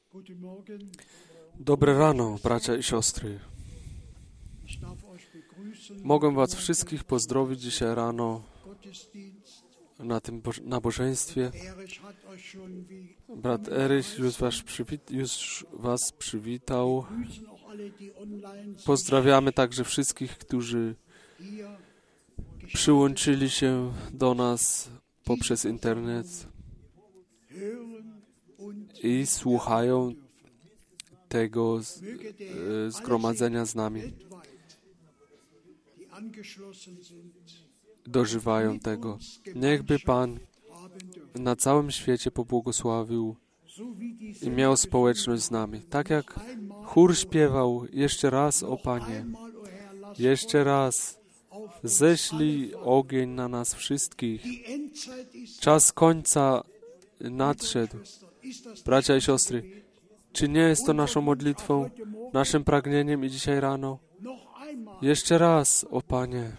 Dobre rano, bracia i siostry. Mogę was wszystkich pozdrowić dzisiaj rano na tym nabożeństwie. Brat Erich już was przywitał. Pozdrawiamy także wszystkich, którzy przyłączyli się do nas poprzez internet i słuchają tego zgromadzenia z nami. Dożywają tego. Niechby Pan na całym świecie pobłogosławił i miał społeczność z nami. Tak jak chór śpiewał, jeszcze raz, o Panie, jeszcze raz, ześlij ogień na nas wszystkich. Czas końca nadszedł. Bracia i siostry, czy nie jest to naszą modlitwą, naszym pragnieniem i dzisiaj rano? Jeszcze raz, o Panie,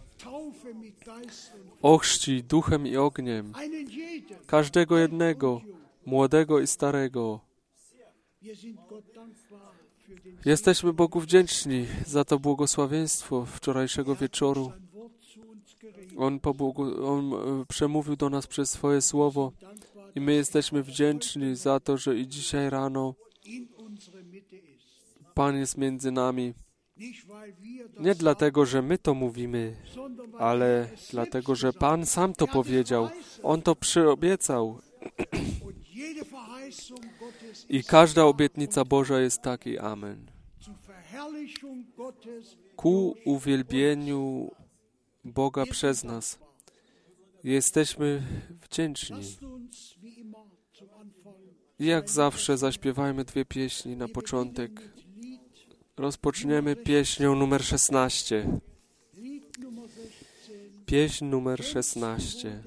ochrzcij duchem i ogniem każdego jednego, młodego i starego. Jesteśmy Bogu wdzięczni za to błogosławieństwo wczorajszego wieczoru. On przemówił do nas przez swoje słowo i my jesteśmy wdzięczni za to, że i dzisiaj rano Pan jest między nami. Nie dlatego, że my to mówimy, ale dlatego, że Pan sam to powiedział. On to przyobiecał. I każda obietnica Boża jest tak i amen. Ku uwielbieniu Boga przez nas jesteśmy wdzięczni. I jak zawsze zaśpiewajmy 2 pieśni na początek. Rozpoczniemy pieśnią numer 16. Pieśń numer 16.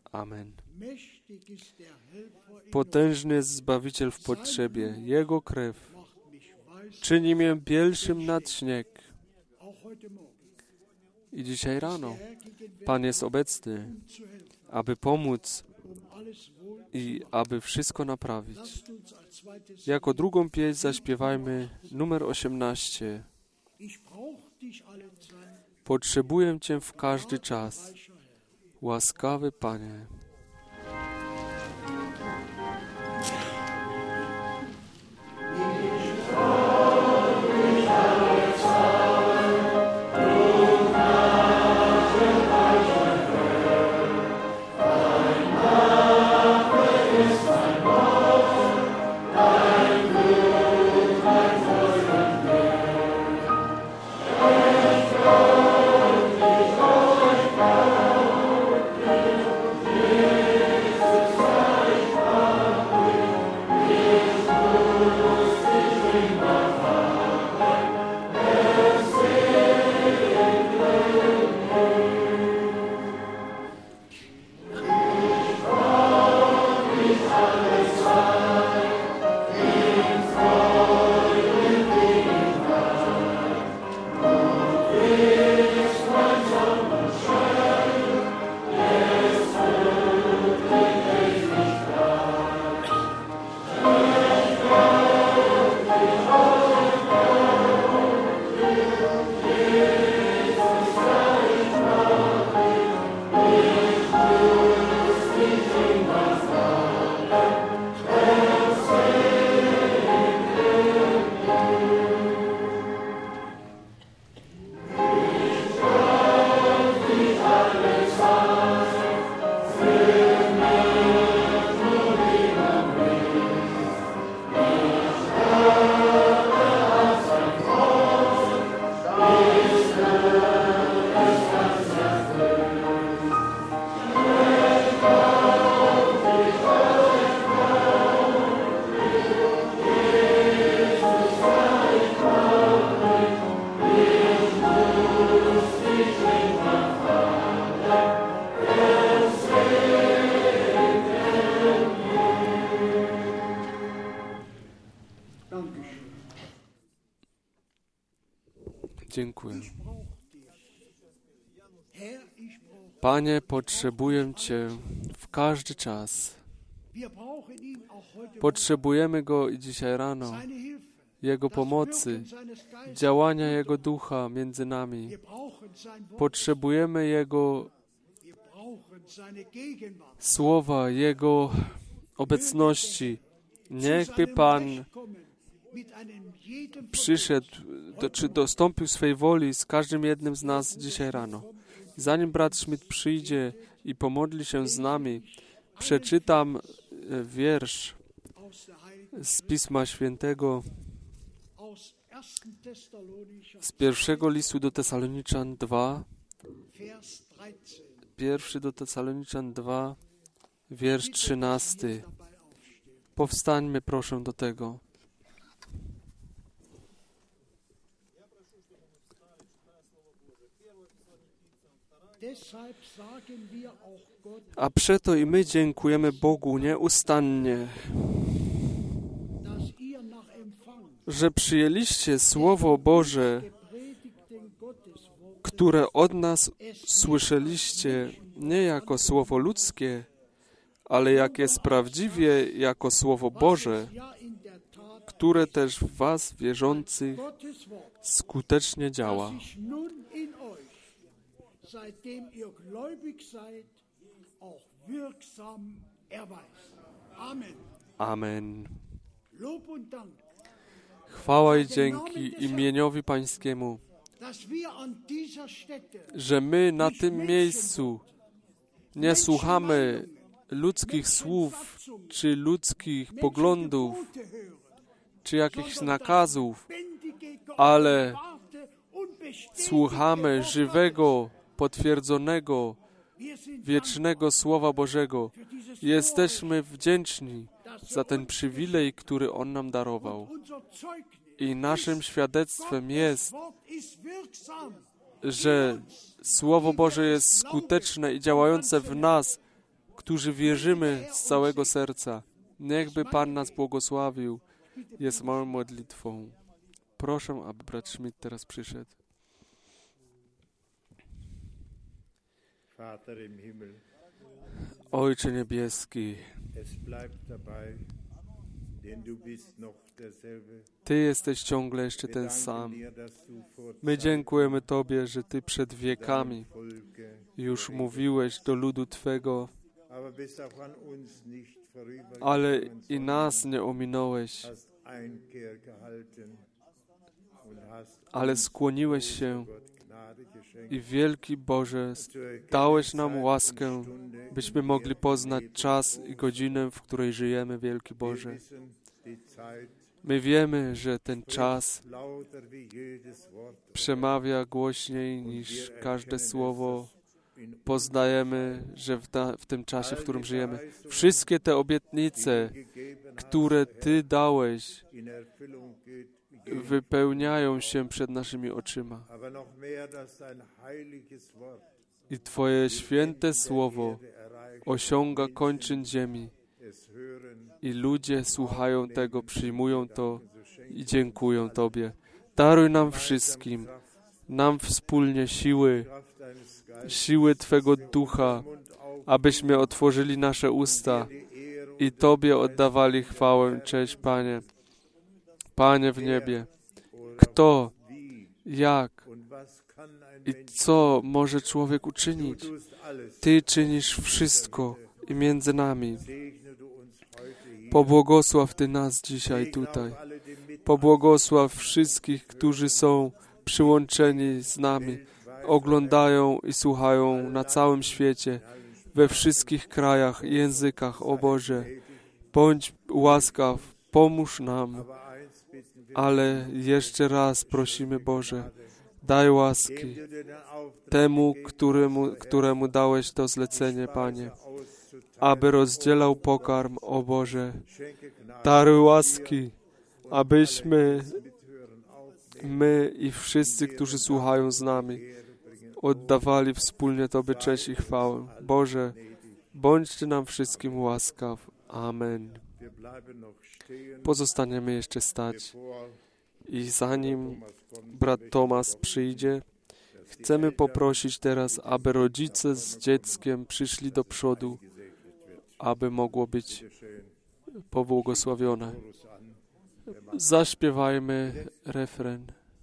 Amen. Potężny jest Zbawiciel w potrzebie. Jego krew czyni mnie bielszym nad śnieg. I dzisiaj rano Pan jest obecny, aby pomóc i aby wszystko naprawić. Jako drugą pieśń zaśpiewajmy numer 18. Potrzebuję Cię w każdy czas, łaskawy Panie. Dziękuję. Panie, potrzebuję Cię w każdy czas. Potrzebujemy Go i dzisiaj rano, Jego pomocy, działania Jego Ducha między nami. Potrzebujemy Jego słowa, Jego obecności. Niechby Pan przyszedł, czy dostąpił swej woli z każdym jednym z nas dzisiaj rano. Zanim brat Schmidt przyjdzie i pomodli się z nami, przeczytam wiersz z Pisma Świętego, z pierwszego listu do Tesaloniczan 2, pierwszy do Tesaloniczan 2, wiersz 13. Powstańmy, proszę, do tego. A przeto i my dziękujemy Bogu nieustannie, że przyjęliście Słowo Boże, które od nas słyszeliście nie jako słowo ludzkie, ale jak jest prawdziwie jako Słowo Boże, które też w was wierzących skutecznie działa. Seitdem ihr gläubig seid, auch wirksam erweist. Amen. Amen. Lob und Dank. Chwała i dzięki imieniowi Pańskiemu, Dass wir an dieser Stätte że my na tym miejscu nie słuchamy ludzkich słów, czy ludzkich poglądów, czy jakichś nakazów, ale słuchamy żywego, potwierdzonego, wiecznego Słowa Bożego. Jesteśmy wdzięczni za ten przywilej, który On nam darował. I naszym świadectwem jest, że Słowo Boże jest skuteczne i działające w nas, którzy wierzymy z całego serca. Niechby Pan nas błogosławił. Jest moją modlitwą. Proszę, aby brat Schmidt teraz przyszedł. Ojcze niebieski, Ty jesteś ciągle jeszcze ten sam. My dziękujemy Tobie, że Ty przed wiekami już mówiłeś do ludu Twego, ale i nas nie ominąłeś, ale skłoniłeś się i wielki Boże, dałeś nam łaskę, byśmy mogli poznać czas i godzinę, w której żyjemy, wielki Boże. My wiemy, że ten czas przemawia głośniej niż każde słowo. Poznajemy, że w tym czasie, w którym żyjemy, wszystkie te obietnice, które Ty dałeś, wypełniają się przed naszymi oczyma. I Twoje święte słowo osiąga kończyn ziemi. I ludzie słuchają tego, przyjmują to i dziękują Tobie. Daruj nam wszystkim, nam wspólnie siły Twego Ducha, abyśmy otworzyli nasze usta i Tobie oddawali chwałę, cześć, Panie. Panie w niebie, kto, jak i co może człowiek uczynić? Ty czynisz wszystko i między nami. Pobłogosław Ty nas dzisiaj tutaj. Pobłogosław wszystkich, którzy są przyłączeni z nami, oglądają i słuchają na całym świecie, we wszystkich krajach i językach, o Boże. Bądź łaskaw, pomóż nam. Ale jeszcze raz prosimy, Boże, daj łaski temu, któremu dałeś to zlecenie, Panie, aby rozdzielał pokarm, o Boże. Daruj łaski, abyśmy my i wszyscy, którzy słuchają z nami, oddawali wspólnie Tobie cześć i chwałę. Boże, bądź Ty nam wszystkim łaskaw. Amen. Pozostaniemy jeszcze stać. I zanim brat Tomasz przyjdzie, chcemy poprosić teraz, aby rodzice z dzieckiem przyszli do przodu, aby mogło być pobłogosławione. Zaśpiewajmy refren.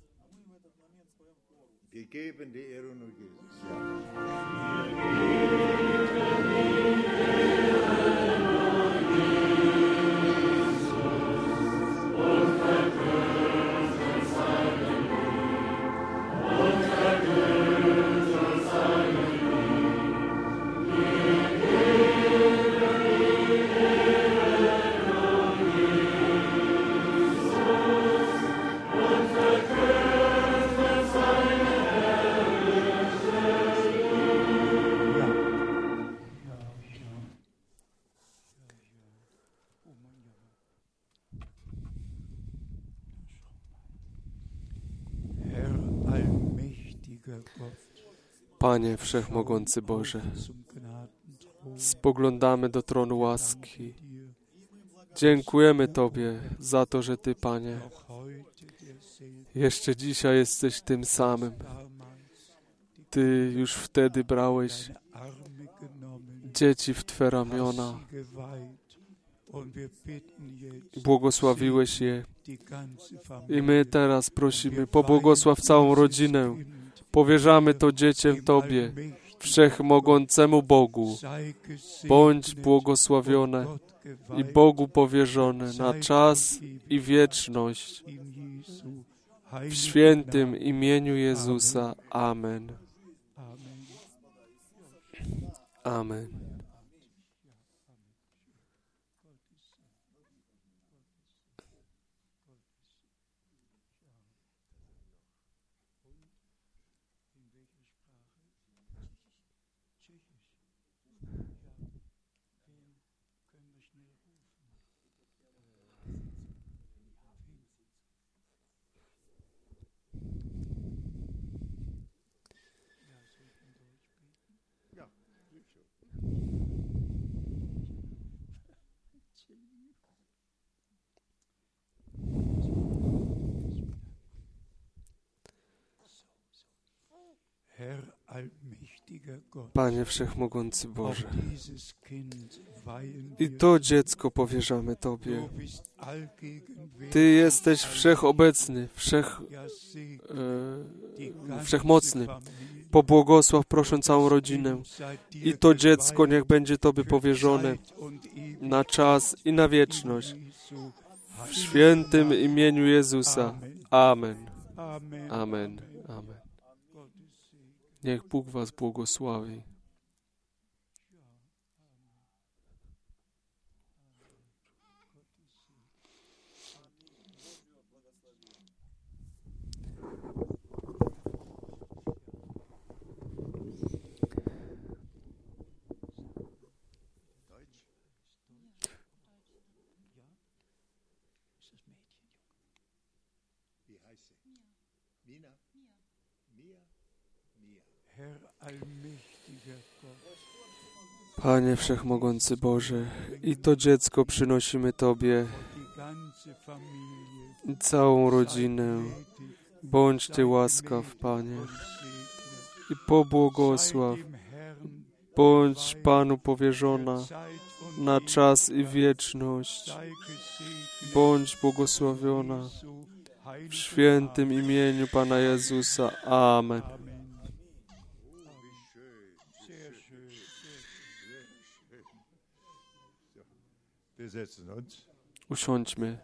Panie Wszechmogący Boże, spoglądamy do tronu łaski. Dziękujemy Tobie za to, że Ty, Panie, jeszcze dzisiaj jesteś tym samym. Ty już wtedy brałeś dzieci w Twe ramiona i błogosławiłeś je. I my teraz prosimy, pobłogosław całą rodzinę. Powierzamy to dziecię Tobie, Wszechmogącemu Bogu. Bądź błogosławione i Bogu powierzone na czas i wieczność. W świętym imieniu Jezusa. Amen. Amen. Panie Wszechmogący Boże, i to dziecko powierzamy Tobie. Ty jesteś wszechobecny, wszechmocny. Pobłogosław, proszę, całą rodzinę. I to dziecko niech będzie Tobie powierzone na czas i na wieczność. W świętym imieniu Jezusa. Amen. Amen. Amen. Niech Bóg Was błogosławi. Panie Wszechmogący Boże, i to dziecko przynosimy Tobie, i całą rodzinę. Bądź Ty łaskaw, Panie, i pobłogosław. Bądź Panu powierzona na czas i wieczność. Bądź błogosławiona w świętym imieniu Pana Jezusa. Amen. Usiądźmy.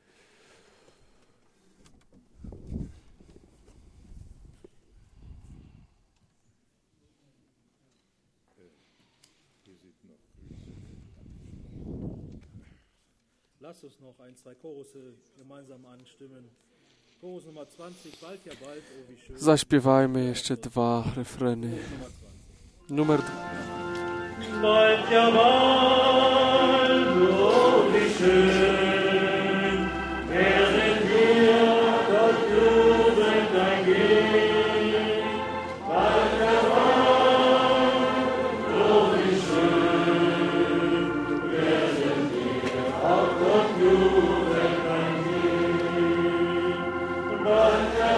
Lass uns noch ein, zwei Chorusse gemeinsam anstimmen. Chorus Nummer 20, bald ja bald, oh wie schön. Zaśpiewajmy jeszcze 2 refreny. Numer 2. Bald ja bald, oh wie schön, werden wir Gott jubelnd ergehen. Bald ja bald, oh wie schön, werden wir auch Gott jubelnd ergehen. Bald ja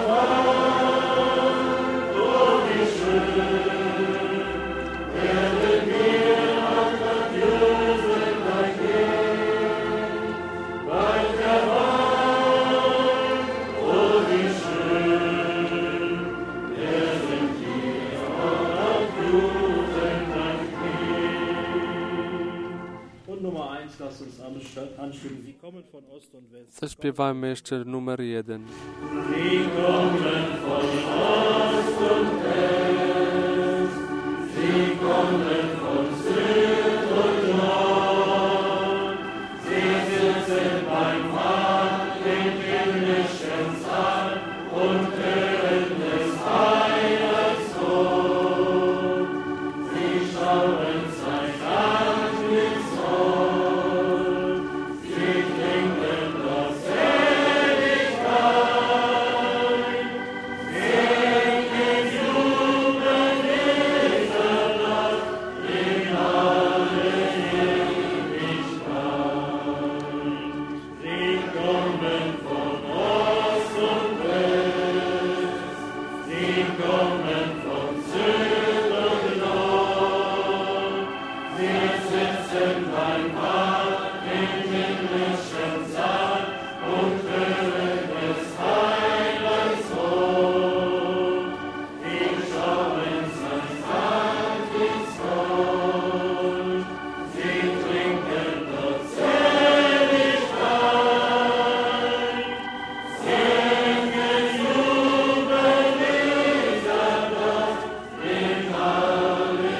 bald, oh wie schön, werden wir auch Gott jubelnd ergehen. Bald ja bald, oh wie schön, werden wir auch Gott jubelnd ergehen. Und Nummer 1, lasst uns anstimmen. Sie kommen von Ost und West. Zaśpiewajmy jeszcze numer 1. Sie kommen von Ost und West, sie kommen von Süd und Nord, sie sitzen beim Vater im himmlischen Saal und hören des Heilands Wort. Sie schauen sein Antlitz an, sie trinken das Seligkeit, singen jubeln dieser Nacht in alle Ewigkeit. Sie kommen von Ost und West, sie kommen von Süd und Nord, sie sitzen beim Vater im himmlischen Saal und hören des Heilands Wort. Sie schauen sein Antlitz an, sie trinken dort Seligkeit, singen jubeln dieser Nacht in alle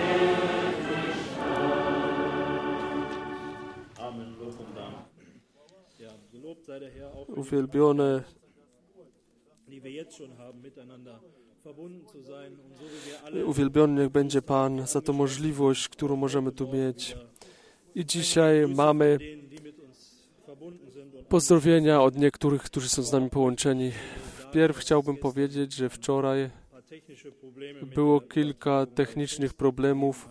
Ewigkeit. Amen. Lob und Dank. Ja, gelobt sei der Herr auch für die Uwielbione, die wir jetzt schon haben, miteinander verbunden zu sein. Und so wie wir alle uwielbiony niech będzie Pan za tą możliwość, którą możemy tu mieć. I dzisiaj mamy denen, die mit uns verbunden sind und pozdrowienia od niektórych, którzy są z nami połączeni. Wpierw chciałbym powiedzieć, że wczoraj ein paar technische Probleme mit było kilka technicznych problemów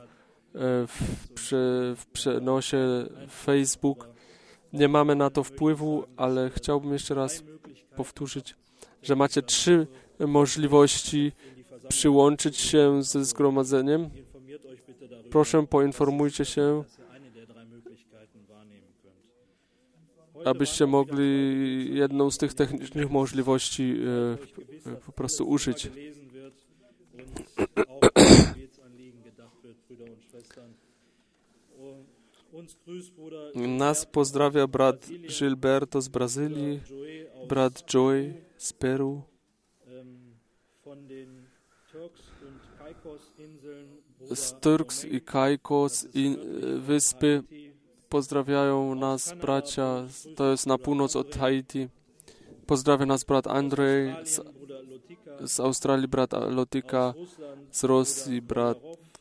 w przenosie Facebook. Nie mamy na to wpływu, ale chciałbym jeszcze raz powtórzyć, że macie 3 możliwości przyłączyć się ze zgromadzeniem, informiert euch bitte darüber, proszę poinformujcie się, dass ihr eine der drei Möglichkeiten wahrnehmen könnt. abyście mogli jedną z tych technicznych możliwości po prostu użyć. Gelesen wird und auch ein Gebetsanliegen gedacht wird, Brüder und Schwestern. Uns grüßt Bruder Nas pozdrawia brat Gilberto z Brazylii, Joey aus, brat Joy z Peru, von den Turks und Caicos-Inseln, Bruder z Turks i Caicos i wyspy. Pozdrawiają nas bracia, to jest na północ od Haiti. Pozdrawia nas brat Andrzej, Bruder Lotika, z Australii brat Lotika, Russland, z Rosji brat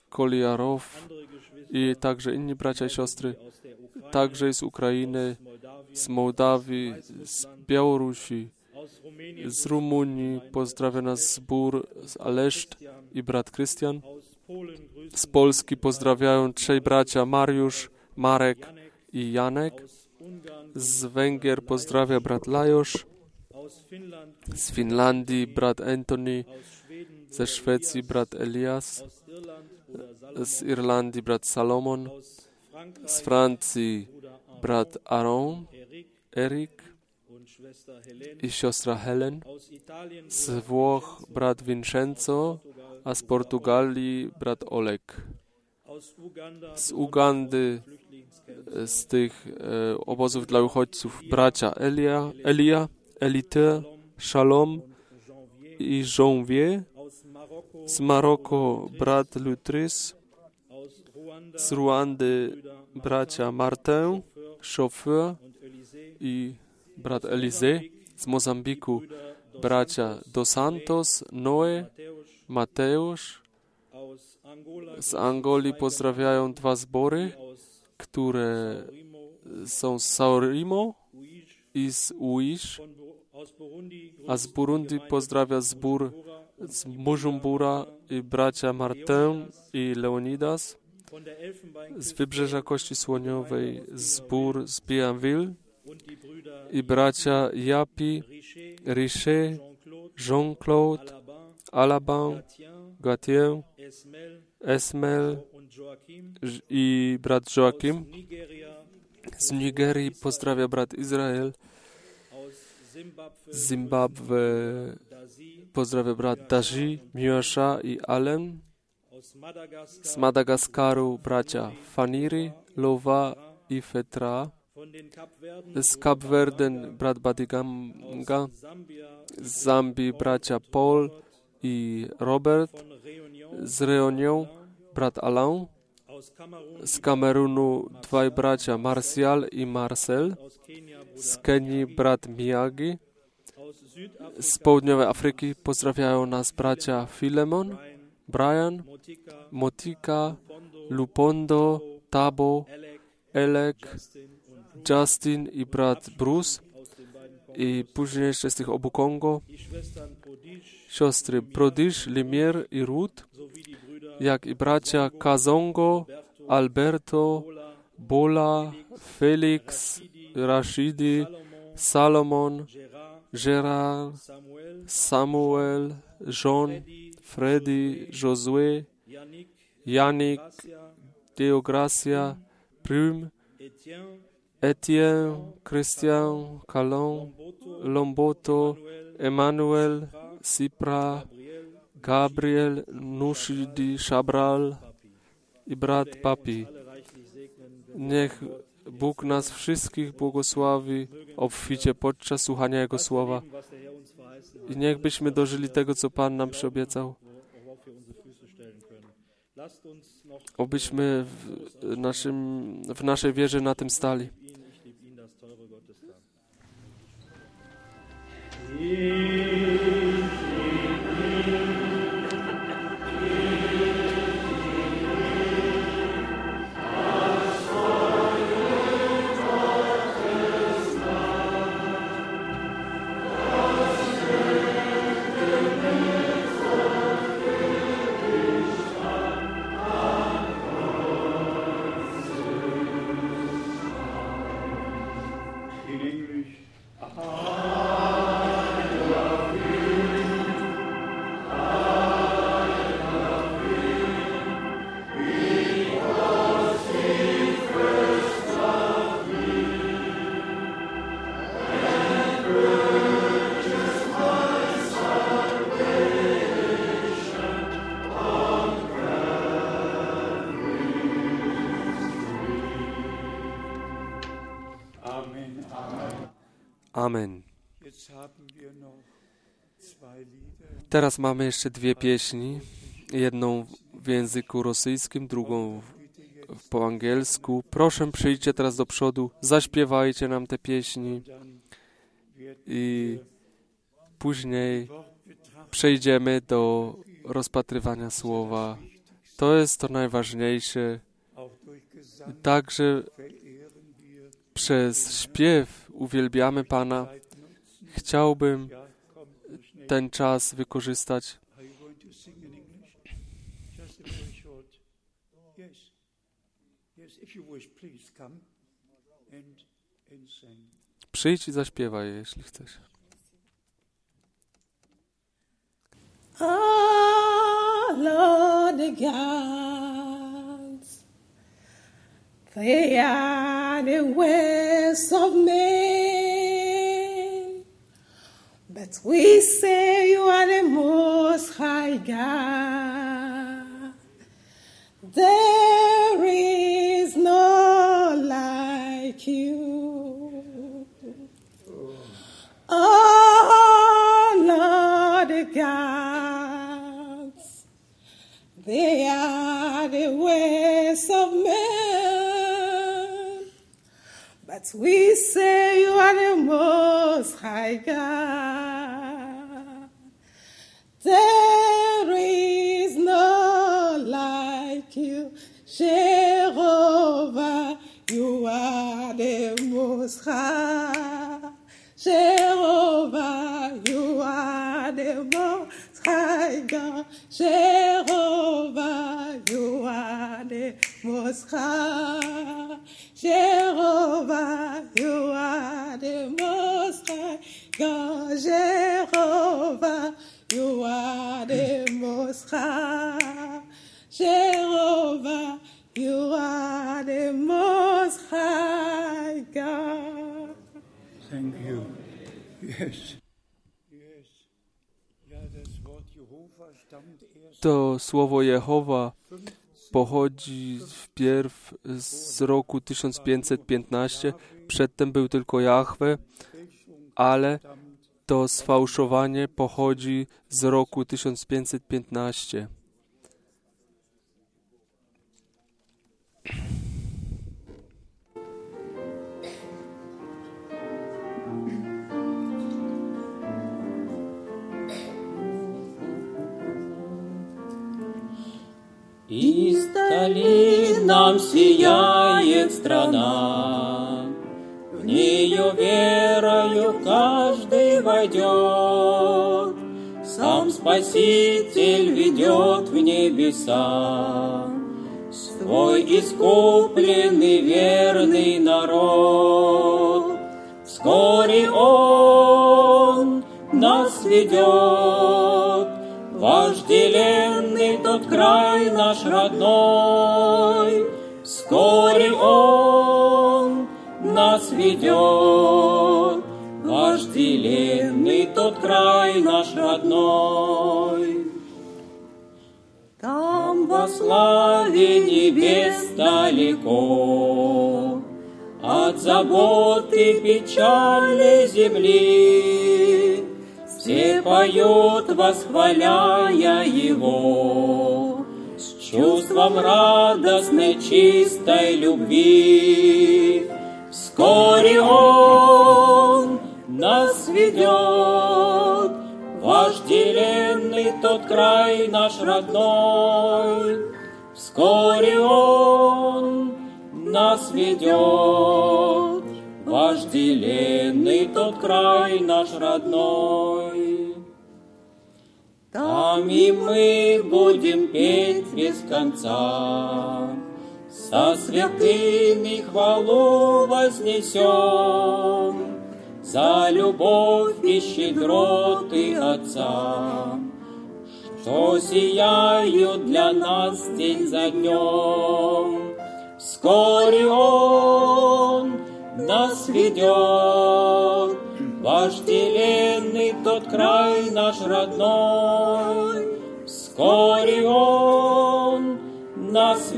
Koliarow andere Geschwister i także inni bracia i siostry, aus der Ukraine, także z Ukrainy, Moldawien, z Mołdawii, z Białorusi, aus Rumänien, z Rumunii. Pozdrawia nas zbór z Aleszt i brat Krystian. aus Polen grüßen Z Polski pozdrawiają trzej bracia Mariusz, Marek i Janek. aus Ungarn, Z Węgier pozdrawia brat Lajosz. aus Finnland, Z Finlandii brat Anthony. aus Schweden, Ze Szwecji brat Elias. aus Irland, Bruder Salomon, Z Irlandii brat Salomon. aus Frankreich, Z Francji Bruder brat Aaron, Erik Erik und Schwester Helene, i siostra Helen. aus Italien, Z Włoch brat Vincenzo, a z Portugalii brat Oleg. aus Uganda, Z Ugandy, Flüchtlingscamps, z tych obozów dla uchodźców bracia Elia, Elite, Shalom Janvier, i Janvier. aus Marokko, Z Maroko brat Lutris. aus Ruanda, Z Ruandy bracia Martin, Chauffeur und Élysée, i brat Elise. Z Mozambiku bracia Dos Santos, Noe, Mateusz. aus Angola, Z Angolii pozdrawiają dwa zbory, aus które Rimo, są z Saurimo Uish, i z Uish, aus Burundi, a z Burundi pozdrawia zbór z Bujumbura i bracia Martin i Leonidas. von der Elfenbeinküste Z wybrzeża Kości Słoniowej zbór z Bienville und die Brüder i bracia Japi, Richer, Richer, Jean-Claude, Jean-Claude, Alabin, Alabin, Gatien, Gatien, Esmel Esmel und Joachim, i brat Joachim. aus Nigeria, Z Nigerii pozdrawia brat Izrael. aus Zimbabwe, Z Zimbabwe Dazi, pozdrawia brat Daji, Miłosza i Allen. aus Madagaskar, Z Madagaskaru bracia Faniri, Lowa i Fetra. von den Kapverden, Z Kapverden brat Badiganga. Sambia, Z Zambii bracia Paul i Robert. von Réunion, Z Reunią brat Alain. aus Kamerun, Z Kamerunu dwaj bracia Martial i Marcel. aus Kenia, Z Bruder Kenii brat Miyagi. aus Südafrika, Z południowej Afryki pozdrawiają nas bracia Filemon, Brian, Motika, Motika, Pondo, Lupondo, Tabo, Elek, Elek, Justin und Justin i brat Bruce. aus den beiden Kongos, I później jeszcze z tych obu Kongo die Schwestern Prodisch siostry Prodish, Limier i Ruth, sowie die Brüder jak i bracia Kazongo, Alberto, Ola, Bola, Felix, Rashidi, Salomon, Gerard, Gerard, Samuel, Samuel, John, Freddy, Josué, Yannick, Yannick, Gracia, Deogracia, Prüm, Etienne, Etienne, Christian, Calon, Lomboto, Emmanuel, Sipra, Gabriel, Nushidi, Shabral i brat Papi. alle reichlich segnen. Niech Bóg nas wszystkich błogosławi obficie podczas słuchania Jego słowa Was der Herr uns verheißen hat, i niech byśmy dożyli tego, co Pan nam przyobiecał. worauf wir unsere Füße stellen können. Lasst uns noch Obyśmy w naszej wierze na tym stali. ihn, ich liebe ihn, das teure Gottesland. In English. Amen. Teraz mamy jeszcze dwie pieśni. Jedną w języku rosyjskim, drugą po angielsku. Proszę, przyjdźcie teraz do przodu, zaśpiewajcie nam te pieśni i później przejdziemy do rozpatrywania słowa. To jest to najważniejsze. Także przez śpiew uwielbiamy Pana. Chciałbym ten czas wykorzystać. Przyjdź i zaśpiewaj, jeśli chcesz. All the gods, they are the ways of men, but we say you are the most high God. There is no like you. Oh, Lord God, they are the ways of men, but we say you are the most high God. There is no like you, Jehovah, you are the most high. Jehovah, you are the most high God. Jehovah, you are the most high. Jehovah, you are the most high God. Jehovah, you are the most high. Jehovah, you are the most high God. Thank you. Yes. To słowo Jehowa pochodzi wpierw z roku 1515. Przedtem był tylko Jahwe, ale to sfałszowanie pochodzi z roku 1515. Издали нам сияет страна, в нею верою каждый войдет, сам Спаситель ведет в небеса свой искупленный верный народ. Вскоре Он нас ведет, вожделенный тот край наш родной. Вскоре Он нас ведет, вожделенный тот край наш родной. Там во славе небес далеко от забот и печали земли все поют, восхваляя Его с чувством радостной чистой любви. Вскоре Он нас ведет, вожделенный тот край наш родной. Вскоре Он нас ведет, вожделенный тот край наш родной. Там и мы будем петь без конца, со святыми хвалу вознесем за любовь и щедроты Отца, что сияют для нас день за днем. Вскоре Он нас ведет, вожделенный тот край наш родной. Вскоре Он нас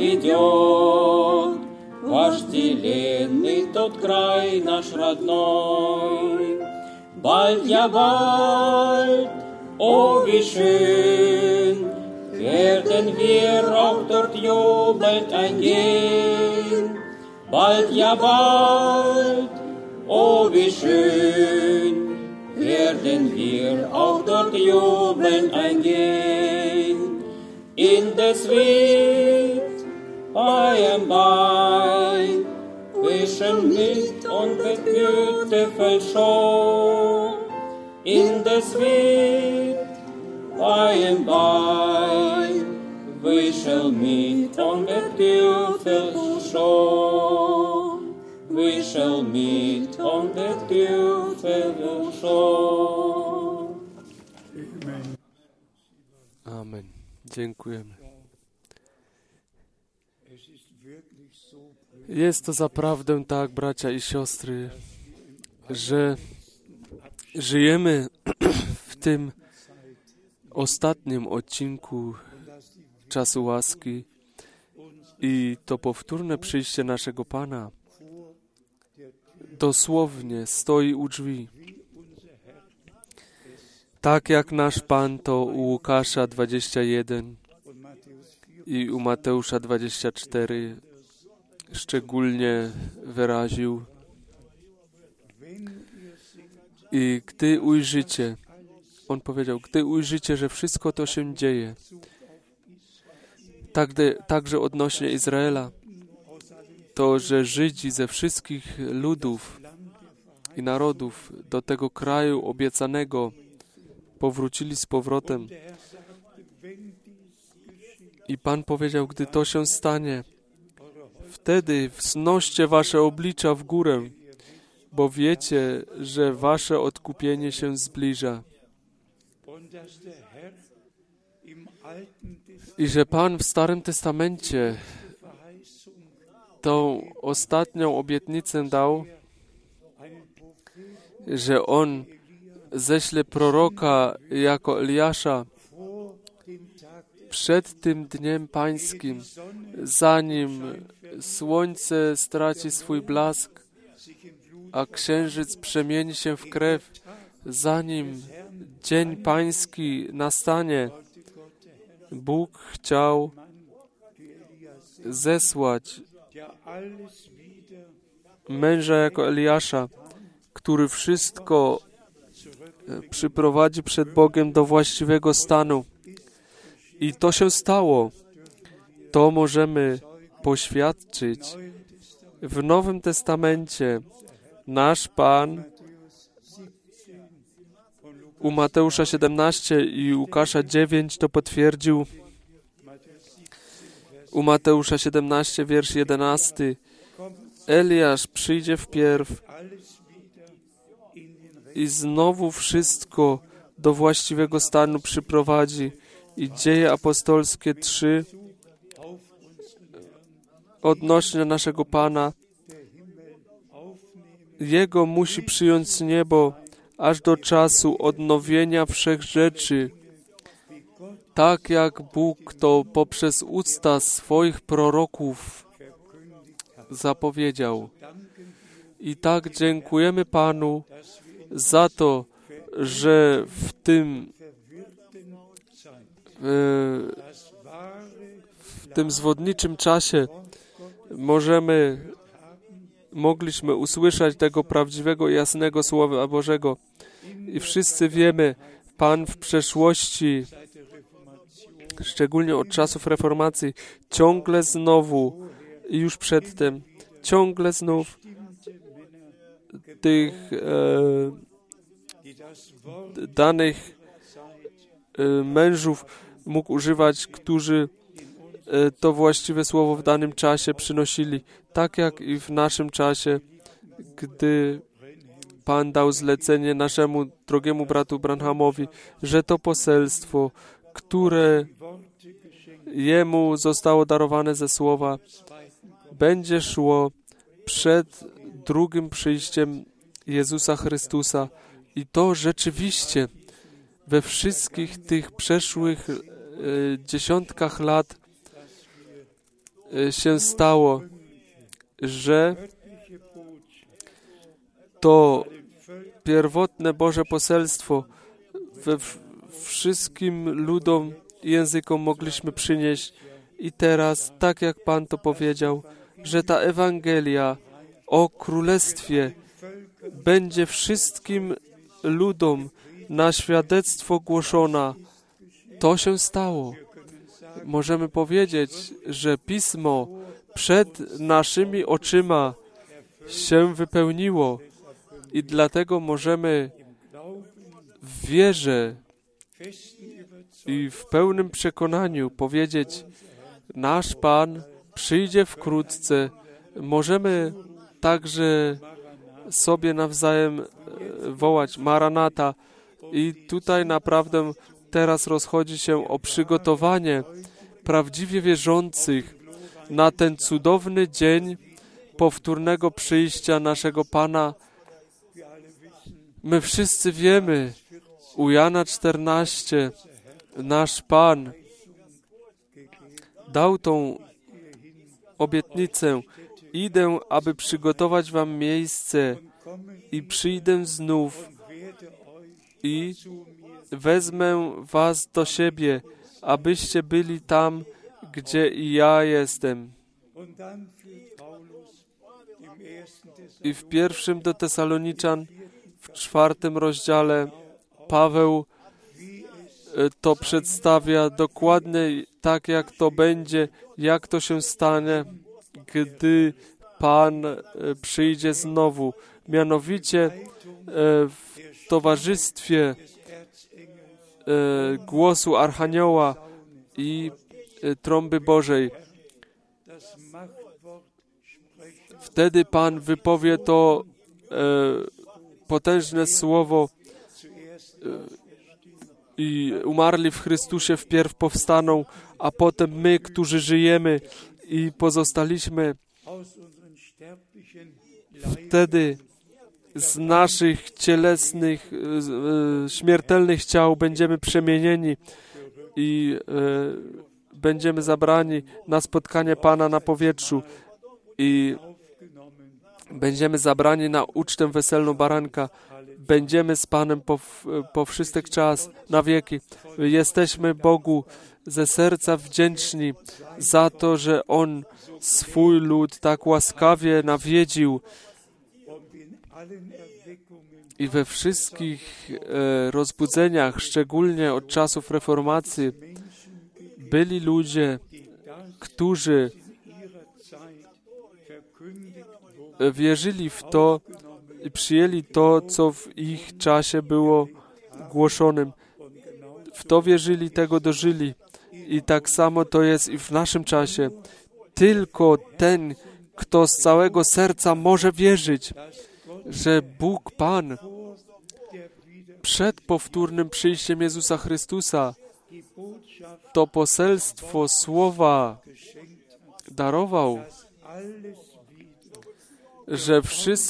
ведет, вожделенный тот край наш родной. bald, ja bald, oh wie schön, werden wir auch dort jubelnd eingehen. Bald, ja bald, oh wie schön, werden wir auch dort jubelnd eingehen. In the sweet by and by, we shall meet on the beautiful shore. In the sweet by and by, we shall meet on the beautiful shore. We shall meet on the beautiful shore. Amen. Dziękujemy. Jest to zaprawdę tak, bracia i siostry, że żyjemy w tym ostatnim odcinku czasu łaski i to powtórne przyjście naszego Pana dosłownie stoi u drzwi. Tak jak nasz Pan to u Łukasza 21 i u Mateusza 24 szczególnie wyraził. I gdy ujrzycie, on powiedział, gdy ujrzycie, że wszystko to się dzieje, także odnośnie Izraela, to, że Żydzi ze wszystkich ludów i narodów do tego kraju obiecanego powrócili z powrotem. I Pan powiedział, gdy to się stanie, wtedy wznoście wasze oblicza w górę, bo wiecie, że wasze odkupienie się zbliża. I że Pan w Starym Testamencie tą ostatnią obietnicę dał, że On ześle proroka jako Eliasza przed tym dniem pańskim, zanim słońce straci swój blask, a księżyc przemieni się w krew, zanim dzień pański nastanie, Bóg chciał zesłać męża jako Eliasza, który wszystko przyprowadzi przed Bogiem do właściwego stanu. I to się stało. To możemy poświadczyć. W Nowym Testamencie nasz Pan u Mateusza 17 i Łukasza 9 to potwierdził. U Mateusza 17, wiersz 11. Eliasz przyjdzie wpierw i znowu wszystko do właściwego stanu przyprowadzi. I Dzieje apostolskie 3 odnośnie naszego Pana. Jego musi przyjąć niebo aż do czasu odnowienia wszech rzeczy. Tak jak Bóg to poprzez usta swoich proroków zapowiedział. I tak dziękujemy Panu za to, że w tym zwodniczym czasie mogliśmy usłyszeć tego prawdziwego i jasnego Słowa Bożego. I wszyscy wiemy, Pan w przeszłości, szczególnie od czasów reformacji, ciągle znowu i już przedtem, ciągle znów tych danych mężów mógł używać, którzy to właściwe słowo w danym czasie przynosili. Tak jak i w naszym czasie, gdy Pan dał zlecenie naszemu drogiemu bratu Branhamowi, że to poselstwo, które jemu zostało darowane ze słowa, będzie szło przed drugim przyjściem Jezusa Chrystusa. I to rzeczywiście we wszystkich tych przeszłych dziesiątkach lat się stało, że to pierwotne Boże poselstwo wszystkim ludom i językom mogliśmy przynieść. I teraz, tak jak Pan to powiedział, że ta Ewangelia o Królestwie będzie wszystkim ludom na świadectwo głoszona. To się stało. Możemy powiedzieć, że Pismo przed naszymi oczyma się wypełniło i dlatego możemy w wierze i w pełnym przekonaniu powiedzieć, nasz Pan przyjdzie wkrótce. Możemy także sobie nawzajem wołać Maranata i tutaj naprawdę teraz rozchodzi się o przygotowanie prawdziwie wierzących na ten cudowny dzień powtórnego przyjścia naszego Pana. My wszyscy wiemy, u Jana 14 nasz Pan dał tą obietnicę: idę, aby przygotować wam miejsce i przyjdę znów i wezmę was do siebie, abyście byli tam, gdzie i ja jestem. I w 1 do Tesaloniczan, w 4 rozdziale, Paweł to przedstawia dokładnie tak, jak to będzie, jak to się stanie, gdy Pan przyjdzie znowu. Mianowicie w towarzystwie głosu Archanioła i trąby Bożej. Wtedy Pan wypowie to potężne słowo i umarli w Chrystusie wpierw powstaną, a potem my, którzy żyjemy i pozostaliśmy, wtedy z naszych cielesnych, śmiertelnych ciał będziemy przemienieni i będziemy zabrani na spotkanie Pana na powietrzu i będziemy zabrani na ucztę weselną baranka. Będziemy z Panem po wszystek czas, na wieki. Jesteśmy Bogu ze serca wdzięczni za to, że On swój lud tak łaskawie nawiedził i we wszystkich rozbudzeniach, szczególnie od czasów reformacji, byli ludzie, którzy wierzyli w to i przyjęli to, co w ich czasie było głoszonym. W to wierzyli, tego dożyli. I tak samo to jest i w naszym czasie. Tylko ten, kto z całego serca może wierzyć, że Bóg Pan przed powtórnym przyjściem Jezusa Chrystusa to poselstwo słowa darował, żeby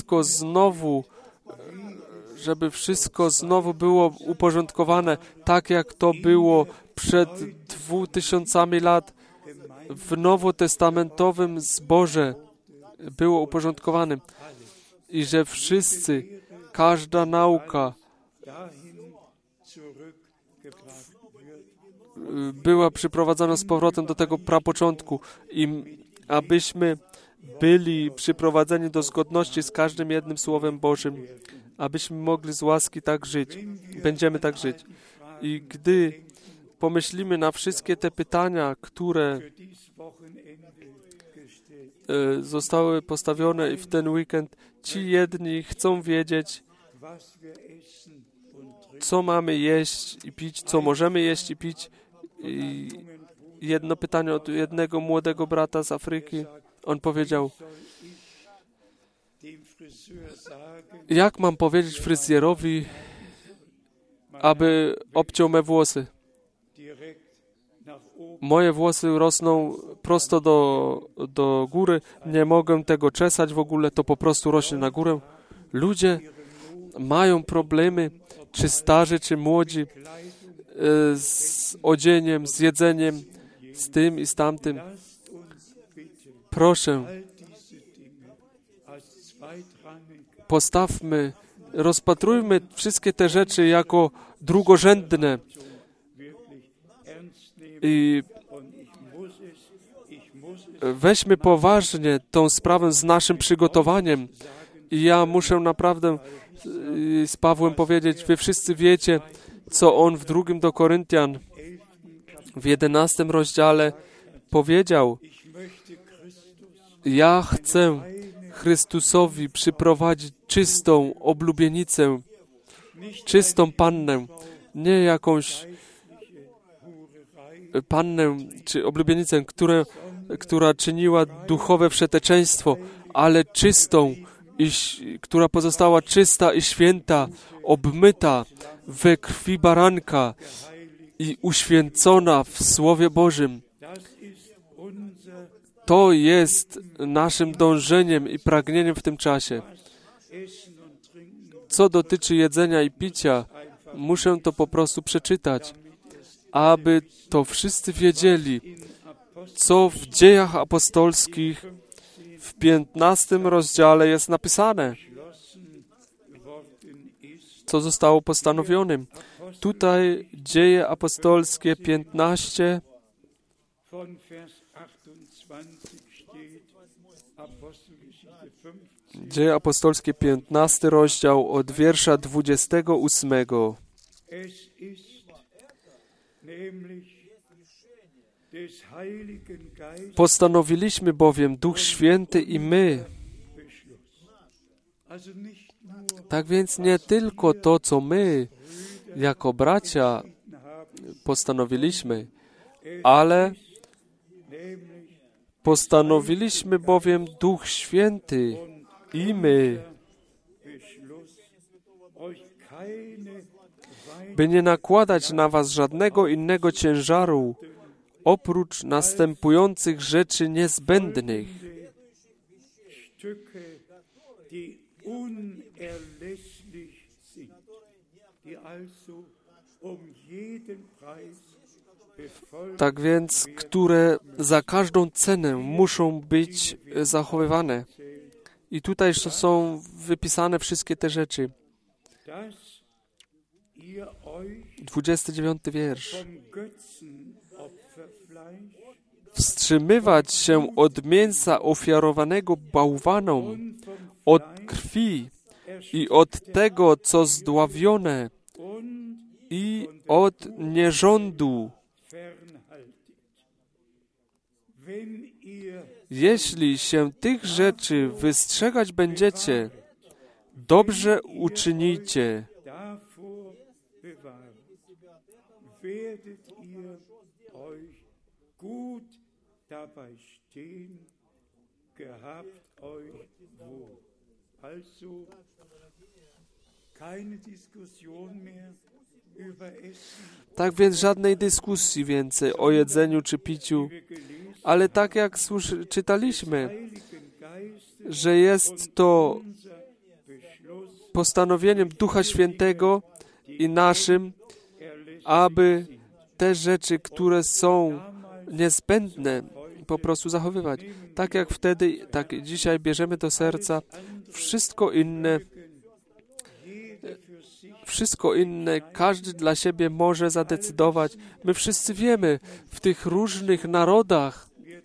wszystko znowu było uporządkowane, tak jak to było przed 2000 lat w nowotestamentowym zborze było uporządkowane i że wszyscy, każda nauka była przyprowadzona z powrotem do tego prapoczątku i abyśmy byli przyprowadzeni do zgodności z każdym jednym Słowem Bożym, abyśmy mogli z łaski tak żyć. Będziemy tak żyć. I gdy pomyślimy na wszystkie te pytania, które zostały postawione w ten weekend, ci jedni chcą wiedzieć, co mamy jeść i pić, co możemy jeść i pić. I jedno pytanie od jednego młodego brata z Afryki. On powiedział, jak mam powiedzieć fryzjerowi, aby obciął me włosy? Moje włosy rosną prosto do góry, nie mogę tego czesać w ogóle, to po prostu rośnie na górę. Ludzie mają problemy, czy starzy, czy młodzi, z odzieniem, z jedzeniem, z tym i z tamtym. Proszę, postawmy rozpatrujmy wszystkie te rzeczy jako drugorzędne i weźmy poważnie tą sprawę z naszym przygotowaniem. I ja muszę naprawdę z Pawłem powiedzieć, wy wszyscy wiecie, co on w 2 do Koryntian w 11 rozdziale powiedział. Ja chcę Chrystusowi przyprowadzić czystą oblubienicę, czystą pannę, nie jakąś pannę czy oblubienicę, która czyniła duchowe wszeteczeństwo, ale czystą, która pozostała czysta i święta, obmyta we krwi baranka i uświęcona w Słowie Bożym. To jest naszym dążeniem i pragnieniem w tym czasie. Co dotyczy jedzenia i picia, muszę to po prostu przeczytać, aby to wszyscy wiedzieli, co w Dziejach Apostolskich w 15 rozdziale jest napisane, co zostało postanowione. Tutaj Dzieje Apostolskie 15, Dzieje Apostolskie 15 rozdział od wiersza 28. Postanowiliśmy bowiem Duch Święty i my. Tak więc nie tylko to, co my jako bracia postanowiliśmy, ale postanowiliśmy bowiem Duch Święty i my, by nie nakładać na was żadnego innego ciężaru, oprócz następujących rzeczy niezbędnych. Tak więc, które za każdą cenę muszą być zachowywane. I tutaj są wypisane wszystkie te rzeczy. 29 wiersz. Wstrzymywać się od mięsa ofiarowanego bałwanom, od krwi i od tego, co zdławione, i od nierządu. Jeśli się tych rzeczy wystrzegać będziecie, dobrze uczynicie. Tak więc żadnej dyskusji więcej o jedzeniu czy piciu, ale tak jak czytaliśmy, że jest to postanowieniem Ducha Świętego i naszym, aby te rzeczy, które są niezbędne, po prostu zachowywać. Tak jak wtedy, tak i dzisiaj bierzemy do serca wszystko inne, każdy dla siebie może zadecydować. My wszyscy wiemy, w tych różnych narodach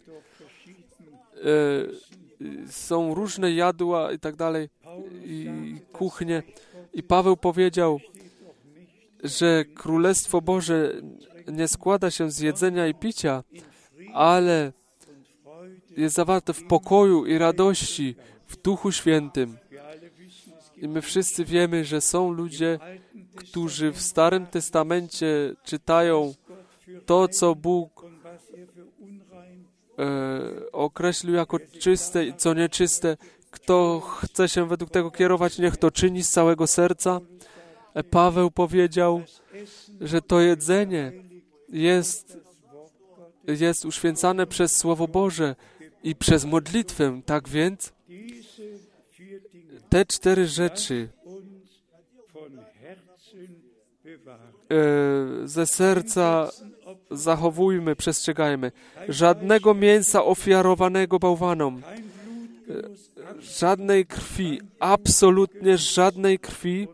są różne jadła i tak dalej, i kuchnie. I Paweł powiedział, że Królestwo Boże nie składa się z jedzenia i picia, ale jest zawarte w pokoju i radości w Duchu Świętym. I my wszyscy wiemy, że są ludzie, którzy w Starym Testamencie czytają to, co Bóg określił jako czyste i co nieczyste. Kto chce się według tego kierować, niech to czyni z całego serca. Paweł powiedział, że to jedzenie jest uświęcane przez Słowo Boże i przez modlitwę. Tak więc te 4 rzeczy ze serca zachowujmy, przestrzegajmy. Żadnego mięsa ofiarowanego bałwanom, żadnej krwi, absolutnie żadnej krwi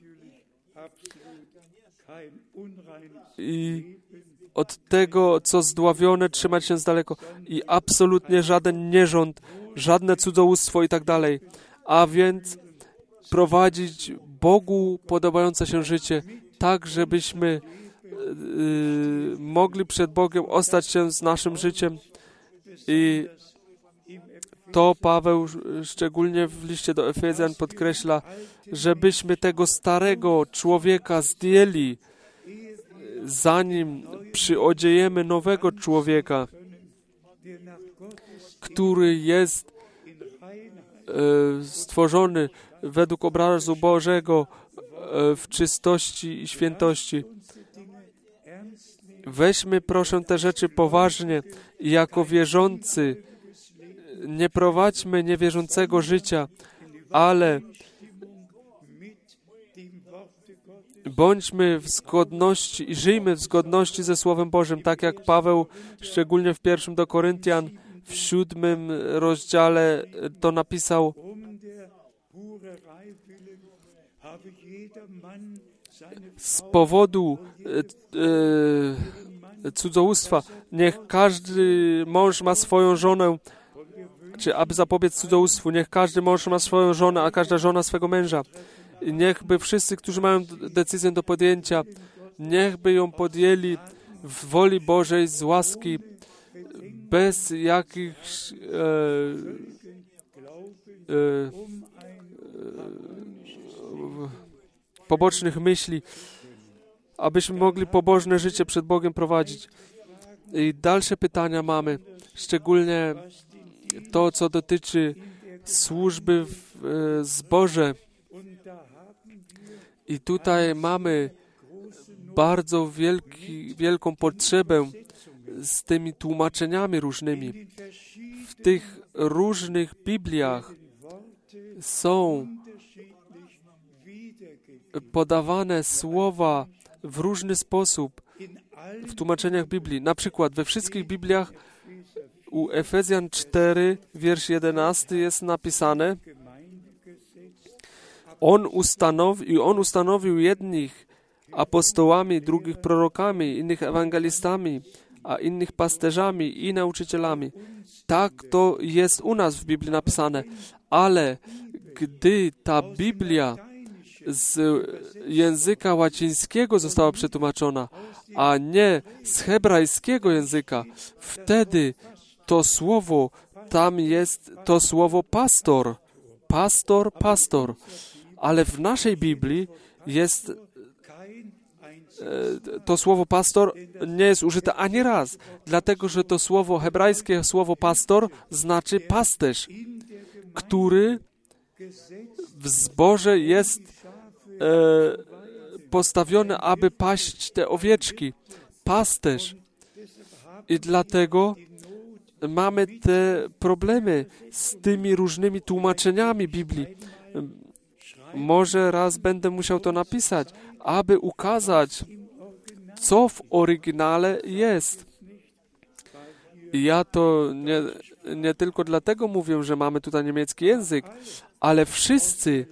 i od tego, co zdławione, trzymać się z daleko i absolutnie żaden nierząd, żadne cudzołóstwo i tak dalej. A więc prowadzić Bogu podobające się życie, tak, żebyśmy mogli przed Bogiem ostać się z naszym życiem. I to Paweł szczególnie w liście do Efezjan podkreśla, żebyśmy tego starego człowieka zdjęli, zanim przyodziejemy nowego człowieka, który jest stworzony według obrazu Bożego w czystości i świętości. Weźmy, proszę, te rzeczy poważnie i jako wierzący nie prowadźmy niewierzącego życia, ale bądźmy w zgodności i żyjmy w zgodności ze Słowem Bożym, tak jak Paweł, szczególnie w 1 do Koryntian, w 7 rozdziale to napisał: z powodu cudzołóstwa niech każdy mąż ma swoją żonę, czy aby zapobiec cudzołóstwu, niech każdy mąż ma swoją żonę, a każda żona swego męża. I niechby wszyscy, którzy mają decyzję do podjęcia, niechby ją podjęli w woli Bożej, z łaski, bez jakichś pobocznych myśli, abyśmy mogli pobożne życie przed Bogiem prowadzić. I dalsze pytania mamy, szczególnie to, co dotyczy służby w zborze. I tutaj mamy bardzo wielką potrzebę z tymi tłumaczeniami różnymi. W tych różnych Bibliach są podawane słowa w różny sposób w tłumaczeniach Biblii. Na przykład we wszystkich Bibliach u Efezjan 4, wiersz 11 jest napisane: On ustanowił jednych apostołami, drugich prorokami, innych ewangelistami, a innych pasterzami i nauczycielami. Tak to jest u nas w Biblii napisane. Ale gdy ta Biblia z języka łacińskiego została przetłumaczona, a nie z hebrajskiego języka, wtedy to słowo, tam jest to słowo pastor. Pastor. Ale w naszej Biblii jest to słowo pastor nie jest użyte ani raz, dlatego że to słowo, hebrajskie słowo pastor znaczy pasterz, który w zborze jest postawiony, aby paść te owieczki. Pasterz. I dlatego mamy te problemy z tymi różnymi tłumaczeniami Biblii. Może raz będę musiał to napisać, aby ukazać, co w oryginale jest. I ja to nie tylko dlatego mówię, że mamy tutaj niemiecki język, ale wszyscy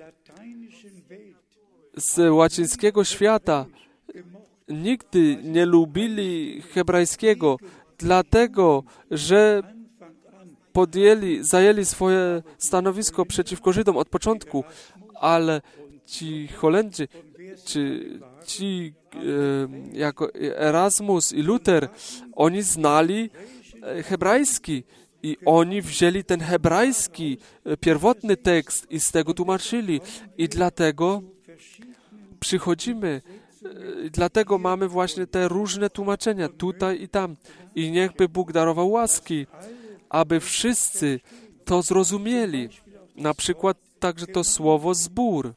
z łacińskiego świata nigdy nie lubili hebrajskiego, dlatego że zajęli swoje stanowisko przeciwko Żydom od początku, ale ci Holendrzy, czy ci jako Erasmus i Luther, oni znali hebrajski i oni wzięli ten hebrajski, pierwotny tekst i z tego tłumaczyli. I dlatego dlatego mamy właśnie te różne tłumaczenia tutaj i tam. I niechby Bóg darował łaski, aby wszyscy to zrozumieli. Na przykład także to słowo zbór.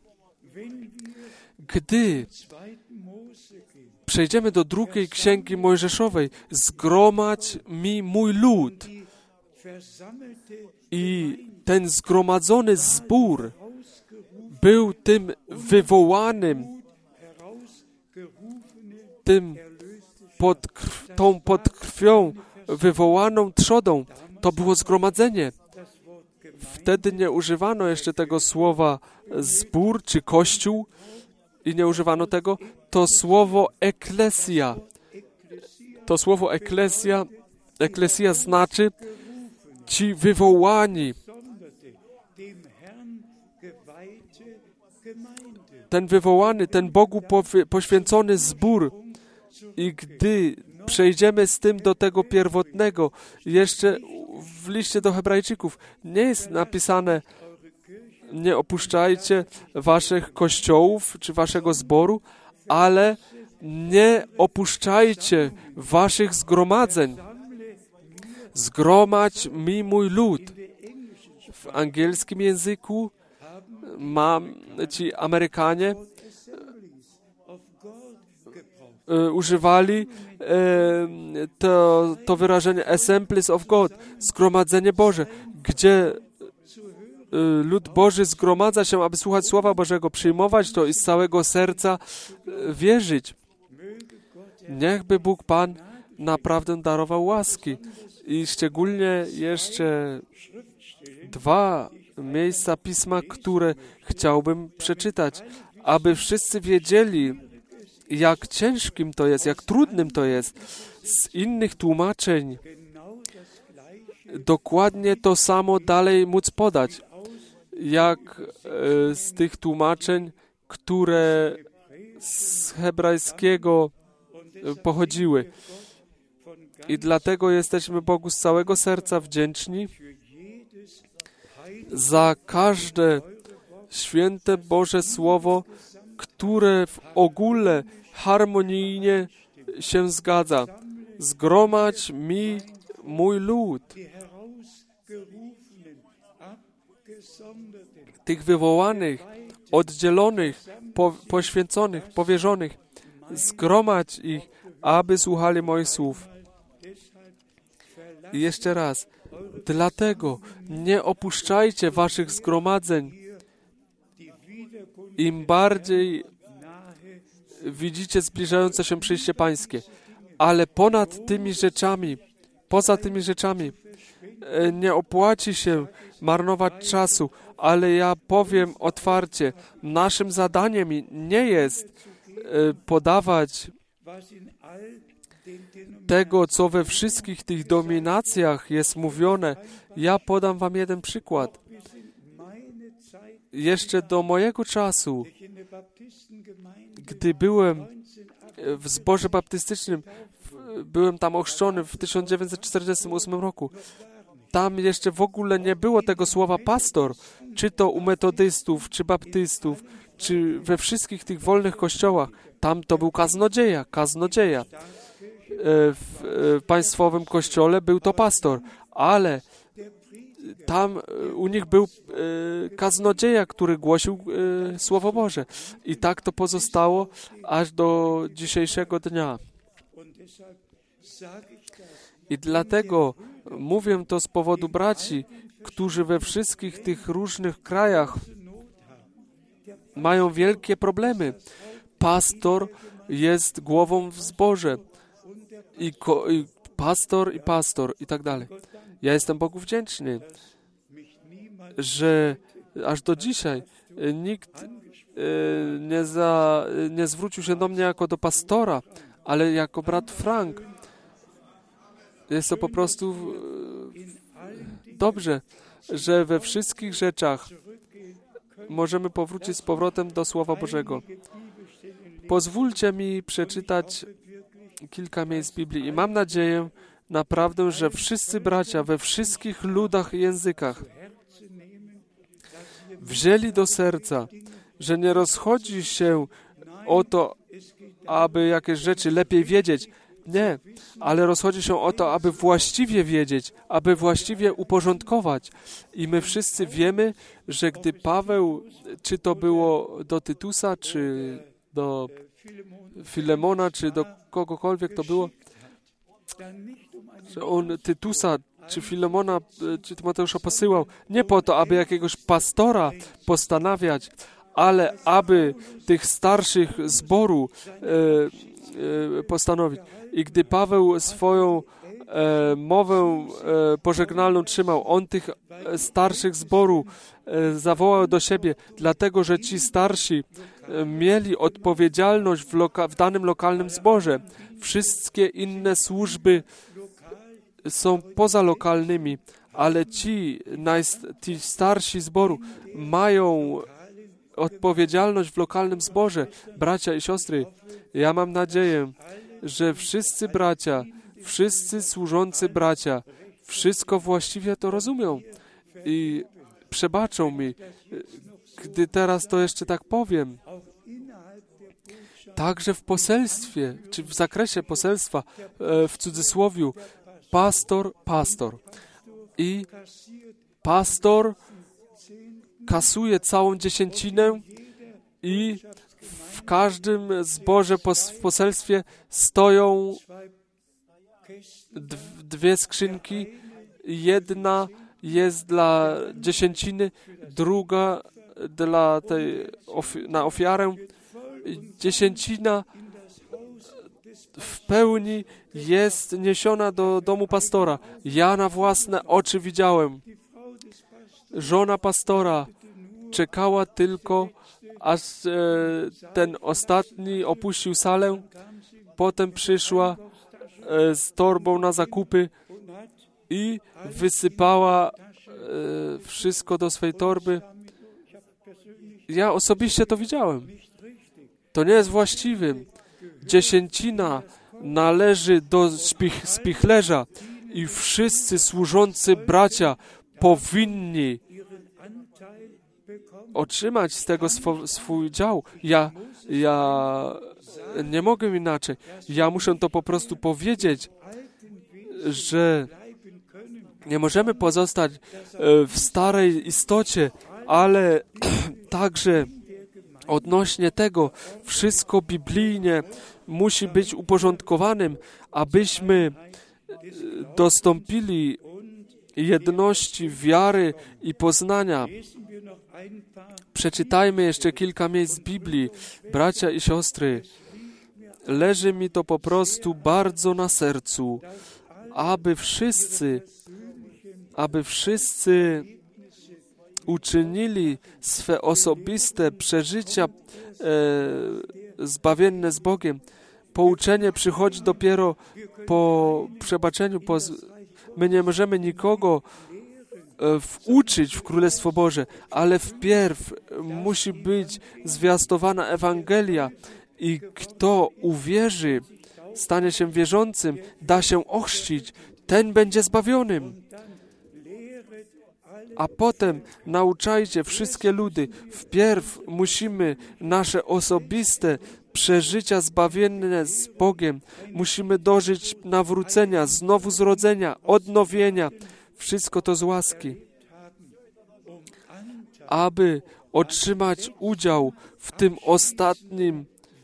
Gdy przejdziemy do drugiej księgi Mojżeszowej, zgromadź mi mój lud. I ten zgromadzony zbór był tym wywołanym, tą pod krwią wywołaną trzodą. To było zgromadzenie. Wtedy nie używano jeszcze tego słowa zbór czy kościół i nie używano tego. To słowo eklesja. To słowo eklesja znaczy ci wywołani. Ten wywołany, ten Bogu poświęcony zbór. I gdy przejdziemy z tym do tego pierwotnego, jeszcze w liście do Hebrajczyków nie jest napisane: nie opuszczajcie waszych kościołów czy waszego zboru, ale nie opuszczajcie waszych zgromadzeń. Zgromadź mi mój lud. W angielskim języku ci Amerykanie używali to wyrażenie Assemblies of God, zgromadzenie Boże, gdzie lud Boży zgromadza się, aby słuchać Słowa Bożego, przyjmować to i z całego serca wierzyć. Niechby Bóg Pan naprawdę darował łaski. I szczególnie jeszcze 2 miejsca Pisma, które chciałbym przeczytać, aby wszyscy wiedzieli, jak ciężkim to jest, jak trudnym to jest. Z innych tłumaczeń dokładnie to samo dalej móc podać, jak z tych tłumaczeń, które z hebrajskiego pochodziły. I dlatego jesteśmy Bogu z całego serca wdzięczni za każde święte Boże Słowo, które w ogóle harmonijnie się zgadza. Zgromadź mi mój lud. Tych wywołanych, oddzielonych, poświęconych, powierzonych. Zgromadź ich, aby słuchali moich słów. I jeszcze raz. Dlatego nie opuszczajcie waszych zgromadzeń. Im bardziej widzicie zbliżające się przyjście Pańskie. Ale poza tymi rzeczami, nie opłaci się marnować czasu, ale ja powiem otwarcie, naszym zadaniem nie jest podawać tego, co we wszystkich tych dominacjach jest mówione. Ja podam wam jeden przykład. Jeszcze do mojego czasu, gdy byłem w zborze baptystycznym, byłem tam ochrzczony w 1948 roku. Tam jeszcze w ogóle nie było tego słowa pastor, czy to u metodystów, czy baptystów, czy we wszystkich tych wolnych kościołach. Tam to był kaznodzieja. W państwowym kościole był to pastor, ale tam u nich był kaznodzieja, który głosił Słowo Boże. I tak to pozostało aż do dzisiejszego dnia. I dlatego mówię to z powodu braci, którzy we wszystkich tych różnych krajach mają wielkie problemy. Pastor jest głową w zborze. I pastor i tak dalej. Ja jestem Bogu wdzięczny, że aż do dzisiaj nikt nie zwrócił się do mnie jako do pastora, ale jako brat Frank. Jest to po prostu dobrze, że we wszystkich rzeczach możemy powrócić z powrotem do Słowa Bożego. Pozwólcie mi przeczytać kilka miejsc Biblii i mam nadzieję naprawdę, że wszyscy bracia we wszystkich ludach i językach wzięli do serca, że nie rozchodzi się o to, aby jakieś rzeczy lepiej wiedzieć. Nie, ale rozchodzi się o to, aby właściwie wiedzieć, aby właściwie uporządkować. I my wszyscy wiemy, że gdy Paweł, czy to było do Tytusa, czy do Filemona, czy do kogokolwiek to było, że on Tytusa, czy Filemona, czy Tymoteusza posyłał nie po to, aby jakiegoś pastora postanawiać, ale aby tych starszych zboru postanowić. I gdy Paweł swoją mowę pożegnalną trzymał. On tych starszych zboru zawołał do siebie, dlatego że ci starsi mieli odpowiedzialność w danym lokalnym zborze. Wszystkie inne służby są pozalokalnymi, ale ci starsi zboru mają odpowiedzialność w lokalnym zborze. Bracia i siostry, ja mam nadzieję, że wszyscy bracia, wszyscy służący bracia wszystko właściwie to rozumią i przebaczą mi, gdy teraz to jeszcze tak powiem. Także w poselstwie, czy w zakresie poselstwa, w cudzysłowiu, pastor. I pastor kasuje całą dziesięcinę i w każdym zborze w poselstwie stoją dwie skrzynki. Jedna jest dla dziesięciny, druga dla na ofiarę. Dziesięcina w pełni jest niesiona do domu pastora. Ja na własne oczy widziałem. Żona pastora czekała tylko, aż ten ostatni opuścił salę. Potem przyszła z torbą na zakupy i wysypała wszystko do swej torby. Ja osobiście to widziałem. To nie jest właściwym. Dziesięcina należy do spichlerza i wszyscy służący bracia powinni otrzymać z tego swój dział. Ja nie mogę inaczej. Ja muszę to po prostu powiedzieć, że nie możemy pozostać w starej istocie, ale także odnośnie tego wszystko biblijnie musi być uporządkowanym, abyśmy dostąpili jedności wiary i poznania. Przeczytajmy jeszcze kilka miejsc Biblii. Bracia i siostry, leży mi to po prostu bardzo na sercu, aby wszyscy uczynili swe osobiste przeżycia zbawienne z Bogiem. Pouczenie przychodzi dopiero po przebaczeniu. My nie możemy nikogo uczyć w Królestwo Boże, ale wpierw musi być zwiastowana Ewangelia i kto uwierzy, stanie się wierzącym, da się ochrzcić, ten będzie zbawionym. A potem nauczajcie wszystkie ludy. Wpierw musimy nasze osobiste przeżycia zbawienne z Bogiem. Musimy dożyć nawrócenia, znowu-zrodzenia, odnowienia. Wszystko to z łaski. Aby otrzymać udział w tym ostatnim,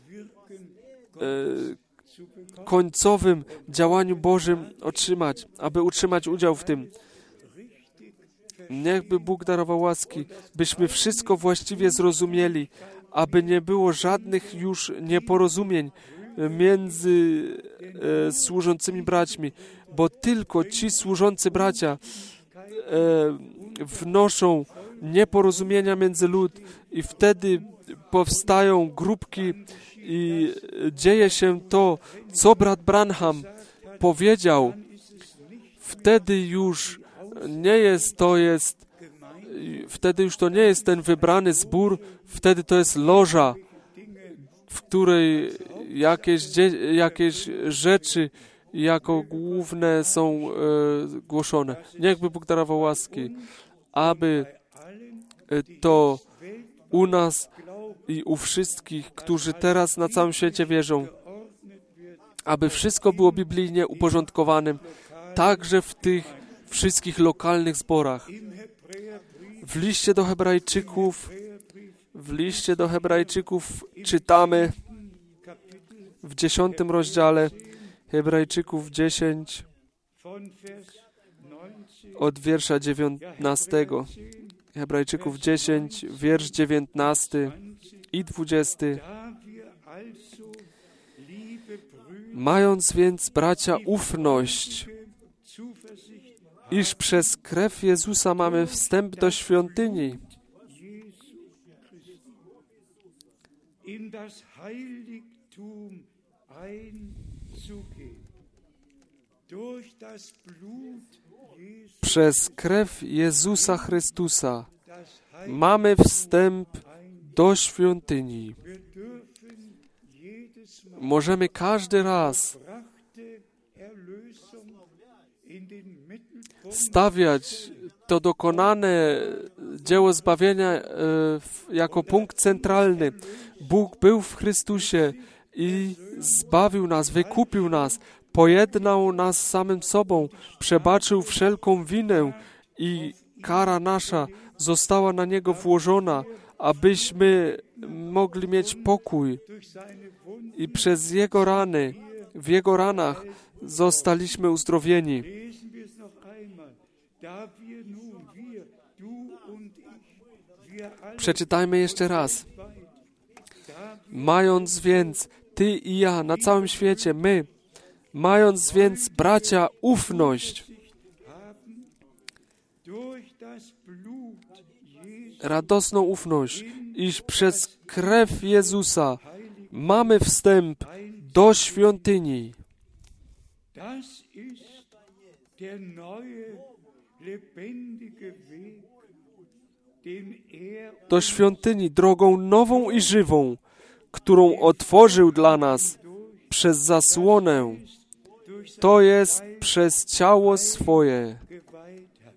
końcowym działaniu Bożym, aby utrzymać udział w tym. Niechby Bóg darował łaski, byśmy wszystko właściwie zrozumieli, aby nie było żadnych już nieporozumień między służącymi braćmi, bo tylko ci służący bracia wnoszą nieporozumienia między lud i wtedy powstają grupki i dzieje się to, co brat Branham powiedział. Wtedy już to nie jest ten wybrany zbór, wtedy to jest loża, w której jakieś rzeczy jako główne są głoszone. Niechby Bóg darował łaski, aby to u nas i u wszystkich, którzy teraz na całym świecie wierzą, aby wszystko było biblijnie uporządkowanym, także w tych wszystkich lokalnych zborach. W liście do Hebrajczyków czytamy w 10 rozdziale Hebrajczyków 10 od wiersza 19. Hebrajczyków 10, wiersz 19 i 20. Mając więc, bracia, ufność iż przez krew Jezusa mamy wstęp do świątyni, in das Heiligtum einzugehen. Durch das Blut Jesu przez krew Jezusa Chrystusa das mamy wstęp do świątyni. Wir dürfen jedes Mal Możemy każdy raz brachte Erlösung in den Mittelpunkt stawiać to dokonane dzieło zbawienia jako punkt centralny. Bóg był w Chrystusie i zbawił nas, wykupił nas, pojednał nas z samym sobą, przebaczył wszelką winę i kara nasza została na Niego włożona, abyśmy mogli mieć pokój. durch seine Wunden. I przez Jego rany, w Jego ranach zostaliśmy uzdrowieni. Lesen wir es noch einmal. Da wir nun, wir, du und ich, wir alle Przeczytajmy jeszcze raz. weit, da Mając więc Ty i ja na całym świecie, my, mając więc, bracia, ufność, haben durch das Blut Jesu radosną ufność, iż przez krew Jezusa mamy wstęp do świątyni. Das ist der neue, lebendige Weg, den Do świątyni drogą nową i żywą, którą otworzył dla nas przez zasłonę, durch to jest przez ciało swoje. geweiht hat.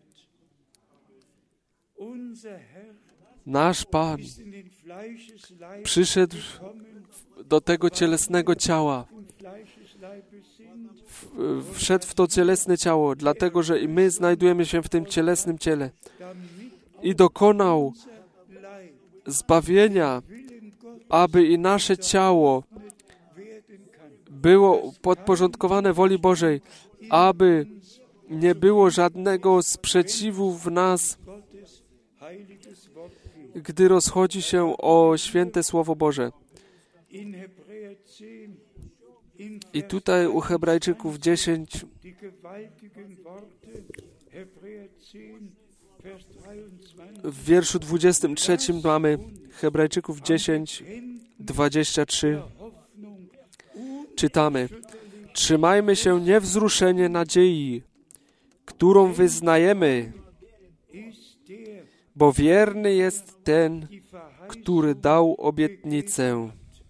Unser Herr Nasz Pan ist in den Fleischesleib przyszedł gekommen do tego cielesnego ciała, und Fleischesleibe sind, wszedł w to cielesne ciało, dlatego że i my znajdujemy się w tym cielesnym ciele damit i dokonał Leib zbawienia, Willen Gottes aby i nasze ciało werden kann. było podporządkowane woli Bożej, aby nie było żadnego sprzeciwu w nas, Gottes heiliges Wort geht. gdy rozchodzi się o święte Słowo Boże. In Hebräer 10, in I Vers tutaj u Hebrajczyków 10, die gewaltigen Worte, Hebräer 10, Vers 23, w wierszu 23 mamy Hebrajczyków 10, 23, Hoffnung, czytamy: Trzymajmy się niewzruszenie nadziei, którą wyznajemy, ist der, bo wierny jest ten, die Verheißung. który dał obietnicę.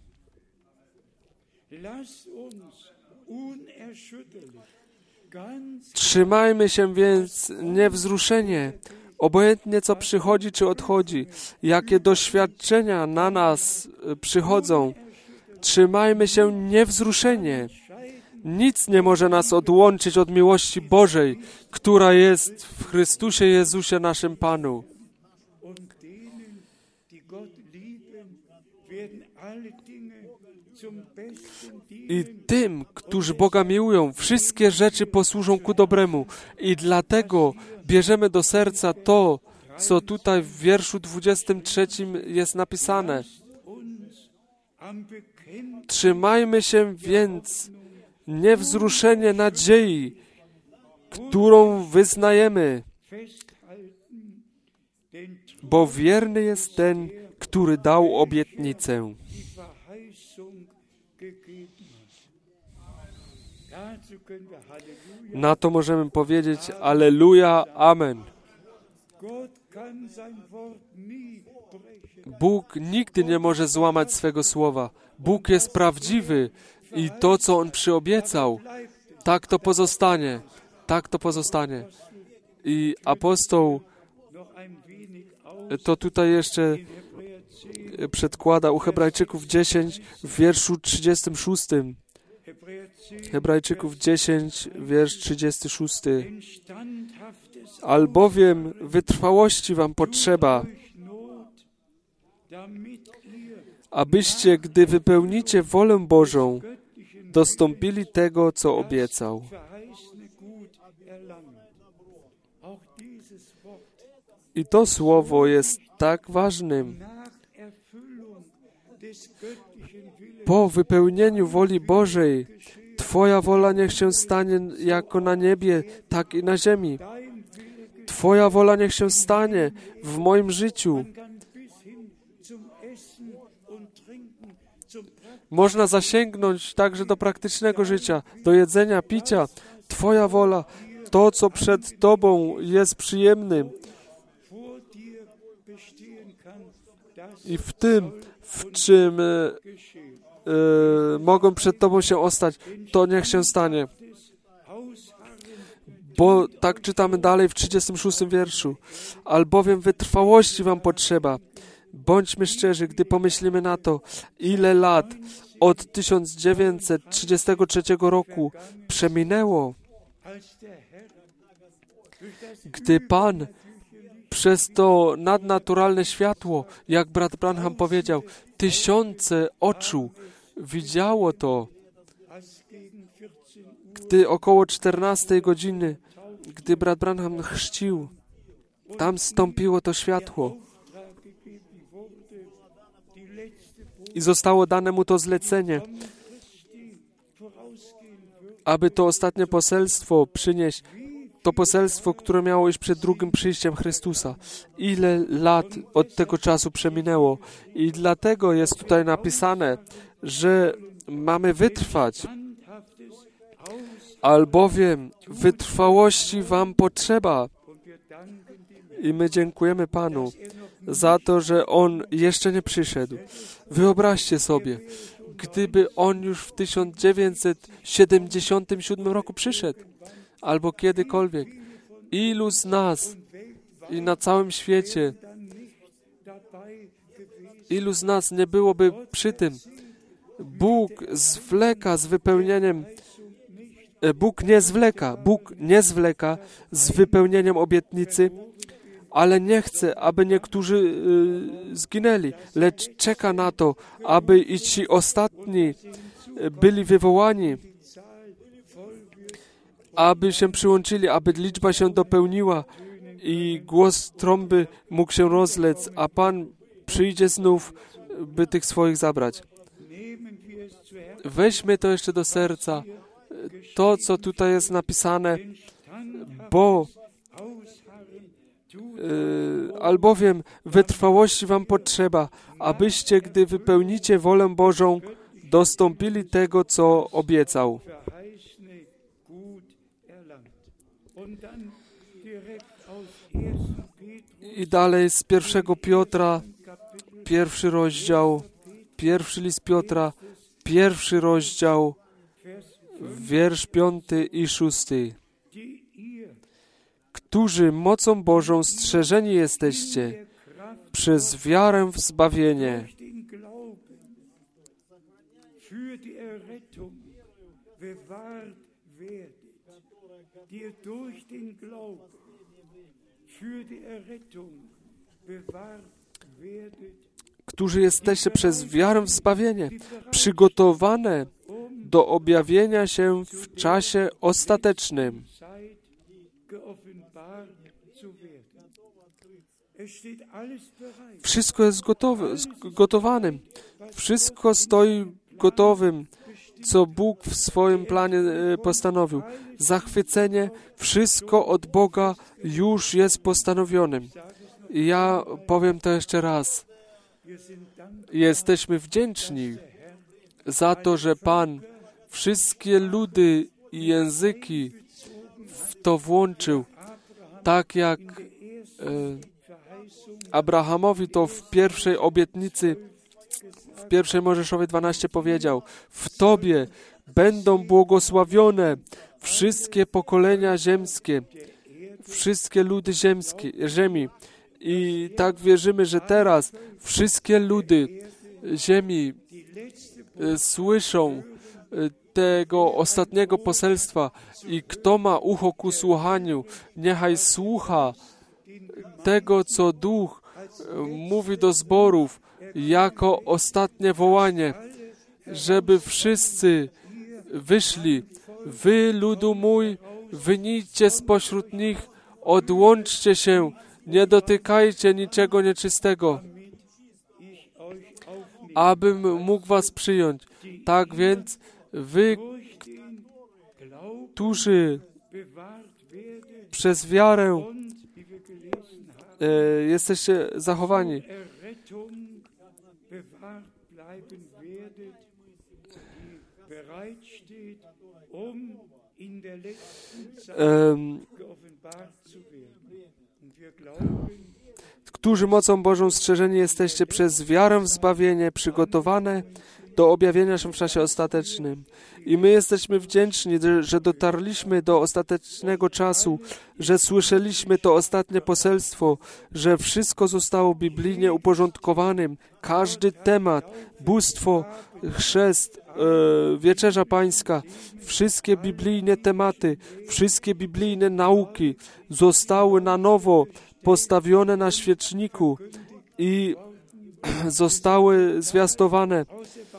Lass uns unerschütterlich, ganz Trzymajmy się więc niewzruszenie, obojętnie co przychodzi czy odchodzi, jakie doświadczenia na nas przychodzą. Trzymajmy się niewzruszenie. Nic nie może nas odłączyć od miłości Bożej, która jest w Chrystusie Jezusie naszym Panu. und denen, die Gott lieben, werden alle Dinge zum Besten I dienen. tym, którzy Boga miłują, wszystkie rzeczy posłużą ku dobremu. I dlatego bierzemy do serca to, co tutaj w wierszu 23 jest napisane. Uns am Bekenntnis Trzymajmy się więc niewzruszenie nadziei, którą wyznajemy, festhalten, denn bo wierny jest ten, który dał obietnicę. die Verheißung gegeben hat. Dazu können wir Halleluja. Na to możemy powiedzieć Alleluja, Amen. Gott kann sein Wort nie brechen. Bóg nigdy nie może złamać swego słowa. Bóg jest prawdziwy i to, co On przyobiecał, tak to pozostanie. Tak to pozostanie. I apostoł Noch ein wenig aus to tutaj jeszcze Hebräer 10, przedkłada u Hebrajczyków 10 w wierszu 36. Hebräer 10, Hebrajczyków 10, wiersz 36. denn standhaftes Albowiem wytrwałości wam potrzeba, durch Not, damit ihr abyście, gdy wypełnicie wolę Bożą, göttlichen dostąpili tego, co obiecał. verheißene Gut erlangen. Auch dieses Wort I to słowo jest tak ważnym. nach Erfüllung des göttlichen Willens Po wypełnieniu woli Bożej, Twoja wola niech się stanie jako na niebie, tak i na ziemi. dein Twoja wola niech się stanie w moim życiu. Można zasięgnąć także do praktycznego życia, do jedzenia, picia. Twoja wola, to co przed Tobą jest przyjemnym. I w tym, w czym mogą przed Tobą się ostać, to niech się stanie. Bo tak czytamy dalej w 36 wierszu. Albowiem wytrwałości wam potrzeba. Bądźmy szczerzy, gdy pomyślimy na to, ile lat od 1933 roku przeminęło, gdy Pan przez to nadnaturalne światło, jak brat Branham powiedział, 1000 oczu widziało to, gdy około 14 godziny, gdy brat Branham chrzcił, tam zstąpiło to światło i zostało dane mu to zlecenie, aby to ostatnie poselstwo przynieść, to poselstwo, które miało iść przed drugim przyjściem Chrystusa. Ile lat od tego czasu przeminęło i dlatego jest tutaj napisane, że mamy wytrwać, albowiem wytrwałości wam potrzeba. I my dziękujemy Panu za to, że On jeszcze nie przyszedł. Wyobraźcie sobie, gdyby On już w 1977 roku przyszedł, albo kiedykolwiek, ilu z nas i na całym świecie, ilu z nas nie byłoby przy tym. Bóg zwleka z wypełnieniem, Bóg nie zwleka z wypełnieniem obietnicy, ale nie chce, aby niektórzy zginęli, lecz czeka na to, aby i ci ostatni byli wywołani, aby się przyłączyli, aby liczba się dopełniła i głos trąby mógł się rozlec, a Pan przyjdzie znów, by tych swoich zabrać. Weźmy to jeszcze do serca, to, co tutaj jest napisane, bo albowiem wytrwałości wam potrzeba, abyście, gdy wypełnicie wolę Bożą, dostąpili tego, co obiecał. I dalej z 1 Piotra, 1 rozdział, 1 list Piotra, 1 rozdział, wiersz 5 i 6. Którzy mocą Bożą strzeżeni jesteście przez wiarę w zbawienie. Którzy jesteście przez wiarę w zbawienie, przygotowane do objawienia się w czasie ostatecznym. Wszystko jest gotowanym. Wszystko stoi gotowym, co Bóg w swoim planie postanowił. Zachwycenie, wszystko od Boga już jest postanowionym. I ja powiem to jeszcze raz. Jesteśmy wdzięczni za to, że Pan wszystkie ludy i języki w to włączył, tak jak Abrahamowi to w pierwszej obietnicy, w 1 Mojżeszowej 12 powiedział: w Tobie będą błogosławione wszystkie pokolenia ziemskie, wszystkie ludy ziemi. I tak wierzymy, że teraz wszystkie ludy ziemi słyszą tego ostatniego poselstwa i kto ma ucho ku słuchaniu, niechaj słucha tego, co Duch mówi do zborów jako ostatnie wołanie, żeby wszyscy wyszli. Wy, ludu mój, wyjdźcie spośród nich, odłączcie się, nie dotykajcie niczego nieczystego, abym mógł was przyjąć. Tak więc wy, którzy przez wiarę jesteście zachowani. Errettung bewahrt bleiben werdet, die bereitsteht, in der letzten Zeit geoffenbart zu werden. Und wir glauben, którzy mocą Bożą strzeżeni jesteście przez wiarę w zbawienie, przygotowane do objawienia się w czasie ostatecznym. I my jesteśmy wdzięczni, że dotarliśmy do ostatecznego czasu, że słyszeliśmy to ostatnie poselstwo, że wszystko zostało biblijnie uporządkowanym. Każdy temat, bóstwo, chrzest, wieczerza pańska, wszystkie biblijne tematy, wszystkie biblijne nauki zostały na nowo postawione na świeczniku i zostały zwiastowane.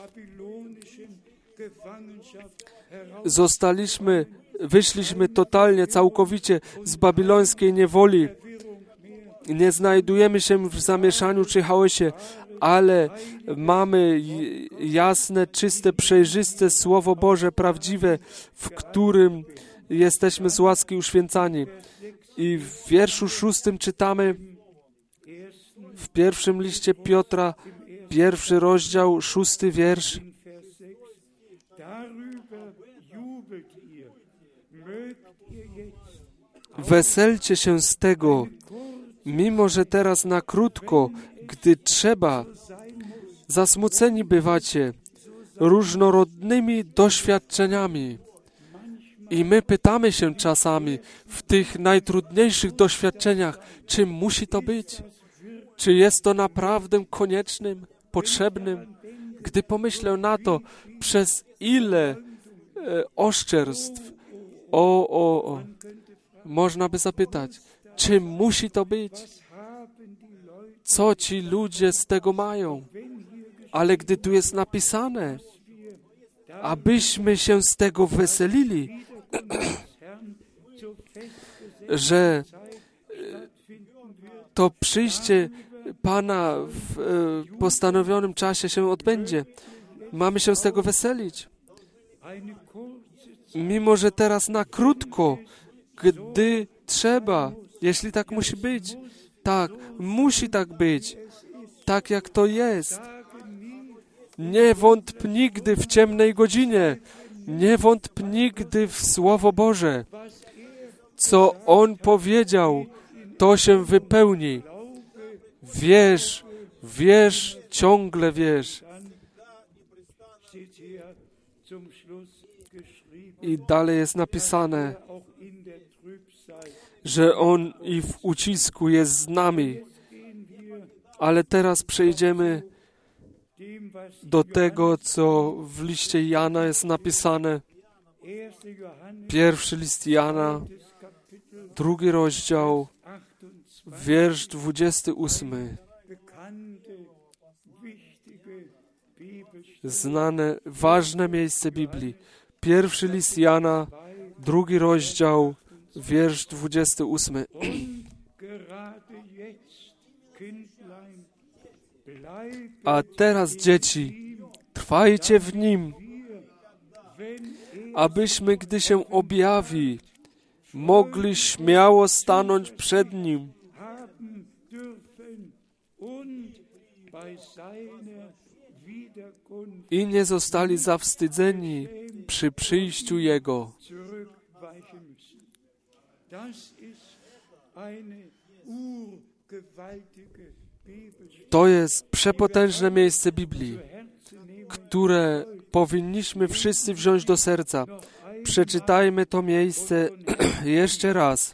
Wyszliśmy totalnie, całkowicie z babilońskiej niewoli. Nie znajdujemy się w zamieszaniu czy chaosie, ale mamy jasne, czyste, przejrzyste Słowo Boże, prawdziwe, w którym jesteśmy z łaski uświęcani. I w wierszu 6 czytamy w pierwszym liście Piotra, 1 rozdział, 6 wiersz. Weselcie się z tego, mimo że teraz na krótko, gdy trzeba, zasmuceni bywacie różnorodnymi doświadczeniami. I my pytamy się czasami w tych najtrudniejszych doświadczeniach, czy musi to być? Czy jest to naprawdę koniecznym, potrzebnym? Gdy pomyślę na to, przez ile oszczerstw, można by zapytać, czy musi to być? Co ci ludzie z tego mają? Ale gdy tu jest napisane, abyśmy się z tego weselili, że to przyjście Pana w postanowionym czasie się odbędzie. Mamy się z tego weselić. Mimo że teraz na krótko, gdy trzeba, jeśli tak musi być, tak, musi tak być, tak jak to jest. Nie wątp nigdy w ciemnej godzinie, nie wątp nigdy w Słowo Boże. Co On powiedział, to się wypełni. Wierz, wierz, ciągle wierz. I dalej jest napisane, że On i w ucisku jest z nami. Ale teraz przejdziemy do tego, co w liście Jana jest napisane. 1 list Jana, 2 rozdział, wiersz 28. Znane, ważne miejsce Biblii. 1 list Jana, 2 rozdział, wiersz 28. A teraz, dzieci, trwajcie w Nim, abyśmy, gdy się objawi, mogli śmiało stanąć przed Nim i nie zostali zawstydzeni przy przyjściu Jego. To jest przepotężne miejsce Biblii, które powinniśmy wszyscy wziąć do serca. Przeczytajmy to miejsce jeszcze raz.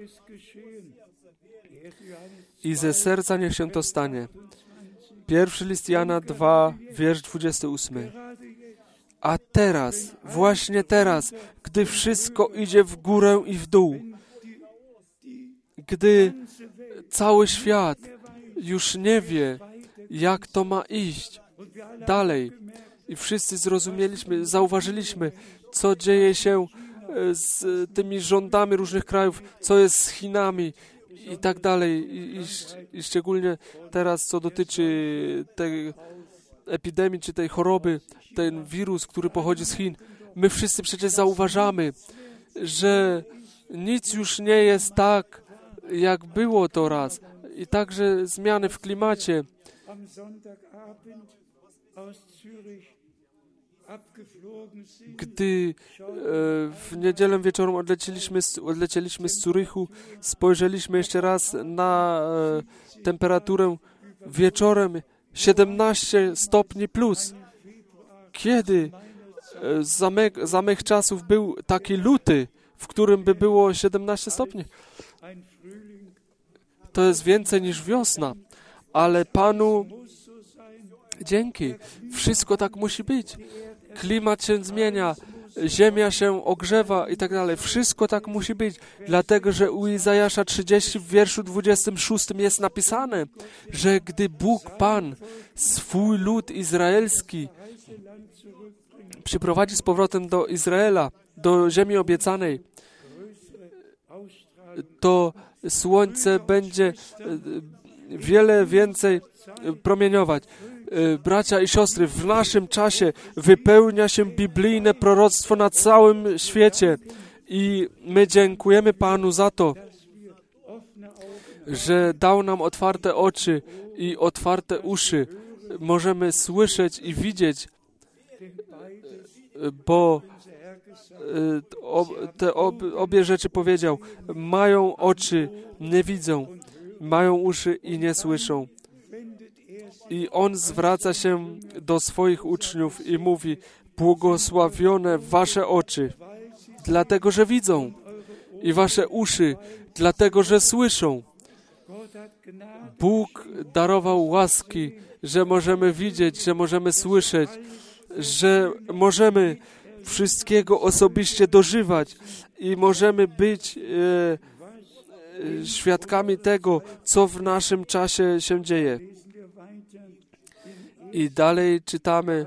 I ze serca niech się to stanie. 1 list Jana 2, wiersz 28. A teraz, właśnie teraz, gdy wszystko idzie w górę i w dół, gdy cały świat już nie wie, jak to ma iść dalej. I wszyscy zrozumieliśmy, zauważyliśmy, co dzieje się z tymi rządami różnych krajów, co jest z Chinami i tak dalej. I szczególnie teraz, co dotyczy tej epidemii, czy tej choroby, ten wirus, który pochodzi z Chin. My wszyscy przecież zauważamy, że nic już nie jest tak, jak było to raz. i także zmiany w klimacie. am Sonntagabend aus Zürich abgeflogen sind. Gdy w niedzielę wieczorem odlecieliśmy z Zurychu, spojrzeliśmy jeszcze raz na temperaturę wieczorem 17 stopni plus. Kiedy za mych czasów był taki luty, w którym by było 17 stopni? Ein Frühling To jest więcej niż wiosna, ale Panu muss so sein. dzięki. Wszystko tak musi być. Klimat się zmienia, ziemia się ogrzewa i tak dalej. Wszystko tak musi być, dlatego że u Izajasza 30 w wierszu 26 jest napisane, że gdy Bóg Pan swój lud izraelski przyprowadzi z powrotem do Izraela, do ziemi obiecanej, to słońce będzie wiele więcej promieniować. Bracia i siostry, w naszym czasie wypełnia się biblijne proroctwo na całym świecie i my dziękujemy Panu za to, że dał nam otwarte oczy i otwarte uszy. Możemy słyszeć i widzieć, bo obie rzeczy powiedział. Mają oczy, nie widzą, mają uszy i nie słyszą. I On zwraca się do swoich uczniów i mówi: błogosławione wasze oczy, dlatego że widzą, i wasze uszy, dlatego że słyszą. Bóg darował łaski, że możemy widzieć, że możemy słyszeć, że możemy wszystkiego osobiście dożywać i możemy być świadkami tego, co w naszym czasie się dzieje. I dalej czytamy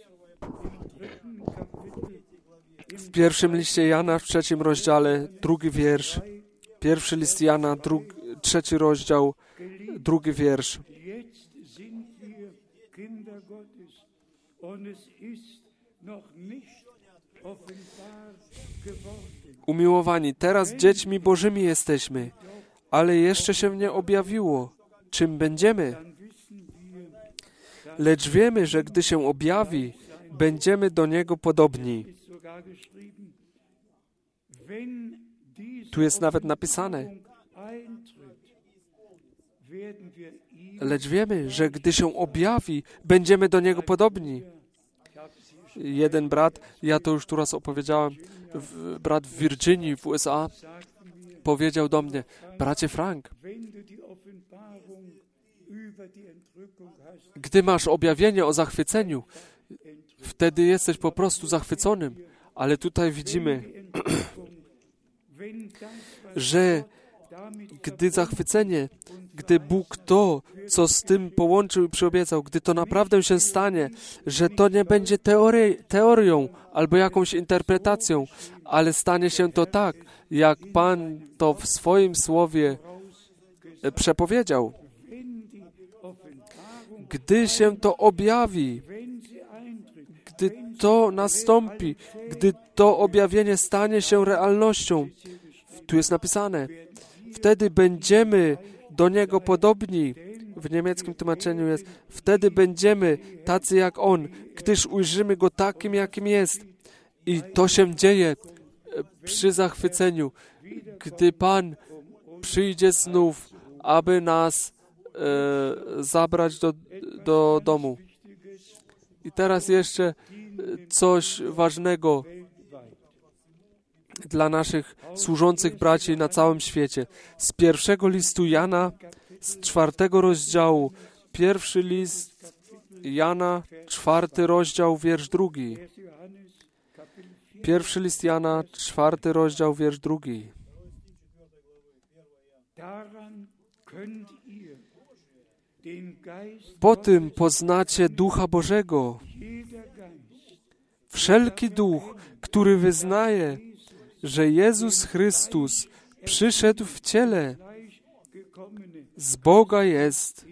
w pierwszym liście Jana, w 3 rozdziale, 2 wiersz. Pierwszy list Jana, 3 rozdział, 2 wiersz. Umiłowani, teraz dziećmi Bożymi jesteśmy, ale jeszcze się nie objawiło, czym będziemy. Lecz wiemy, że gdy się objawi, będziemy do Niego podobni. Tu jest nawet napisane. Lecz wiemy, że gdy się objawi, będziemy do Niego podobni. Jeden brat, ja to już tu raz opowiedziałem, brat w Virginii w USA, powiedział do mnie: bracie Frank, gdy masz objawienie o zachwyceniu, wtedy jesteś po prostu zachwyconym. Ale tutaj widzimy, że gdy zachwycenie, gdy Bóg to, co z tym połączył i przyobiecał, gdy to naprawdę się stanie, że to nie będzie teorią albo jakąś interpretacją, ale stanie się to tak, jak Pan to w swoim słowie przepowiedział. Gdy się to objawi, gdy to nastąpi, gdy to objawienie stanie się realnością, tu jest napisane, wtedy będziemy do Niego podobni. W niemieckim tłumaczeniu jest, wtedy będziemy tacy jak On, gdyż ujrzymy Go takim, jakim jest. I to się dzieje przy zachwyceniu, gdy Pan przyjdzie znów, aby nas zabrać do domu. I teraz jeszcze coś ważnego dla naszych służących braci na całym świecie. Z pierwszego listu Jana, z 4 rozdziału, pierwszy list Jana, 4 rozdział, wiersz 2. Pierwszy list Jana, 4 rozdział, wiersz 2. Po tym poznacie Ducha Bożego. Wszelki duch, który wyznaje, że Jezus Chrystus przyszedł w ciele, z Boga jest.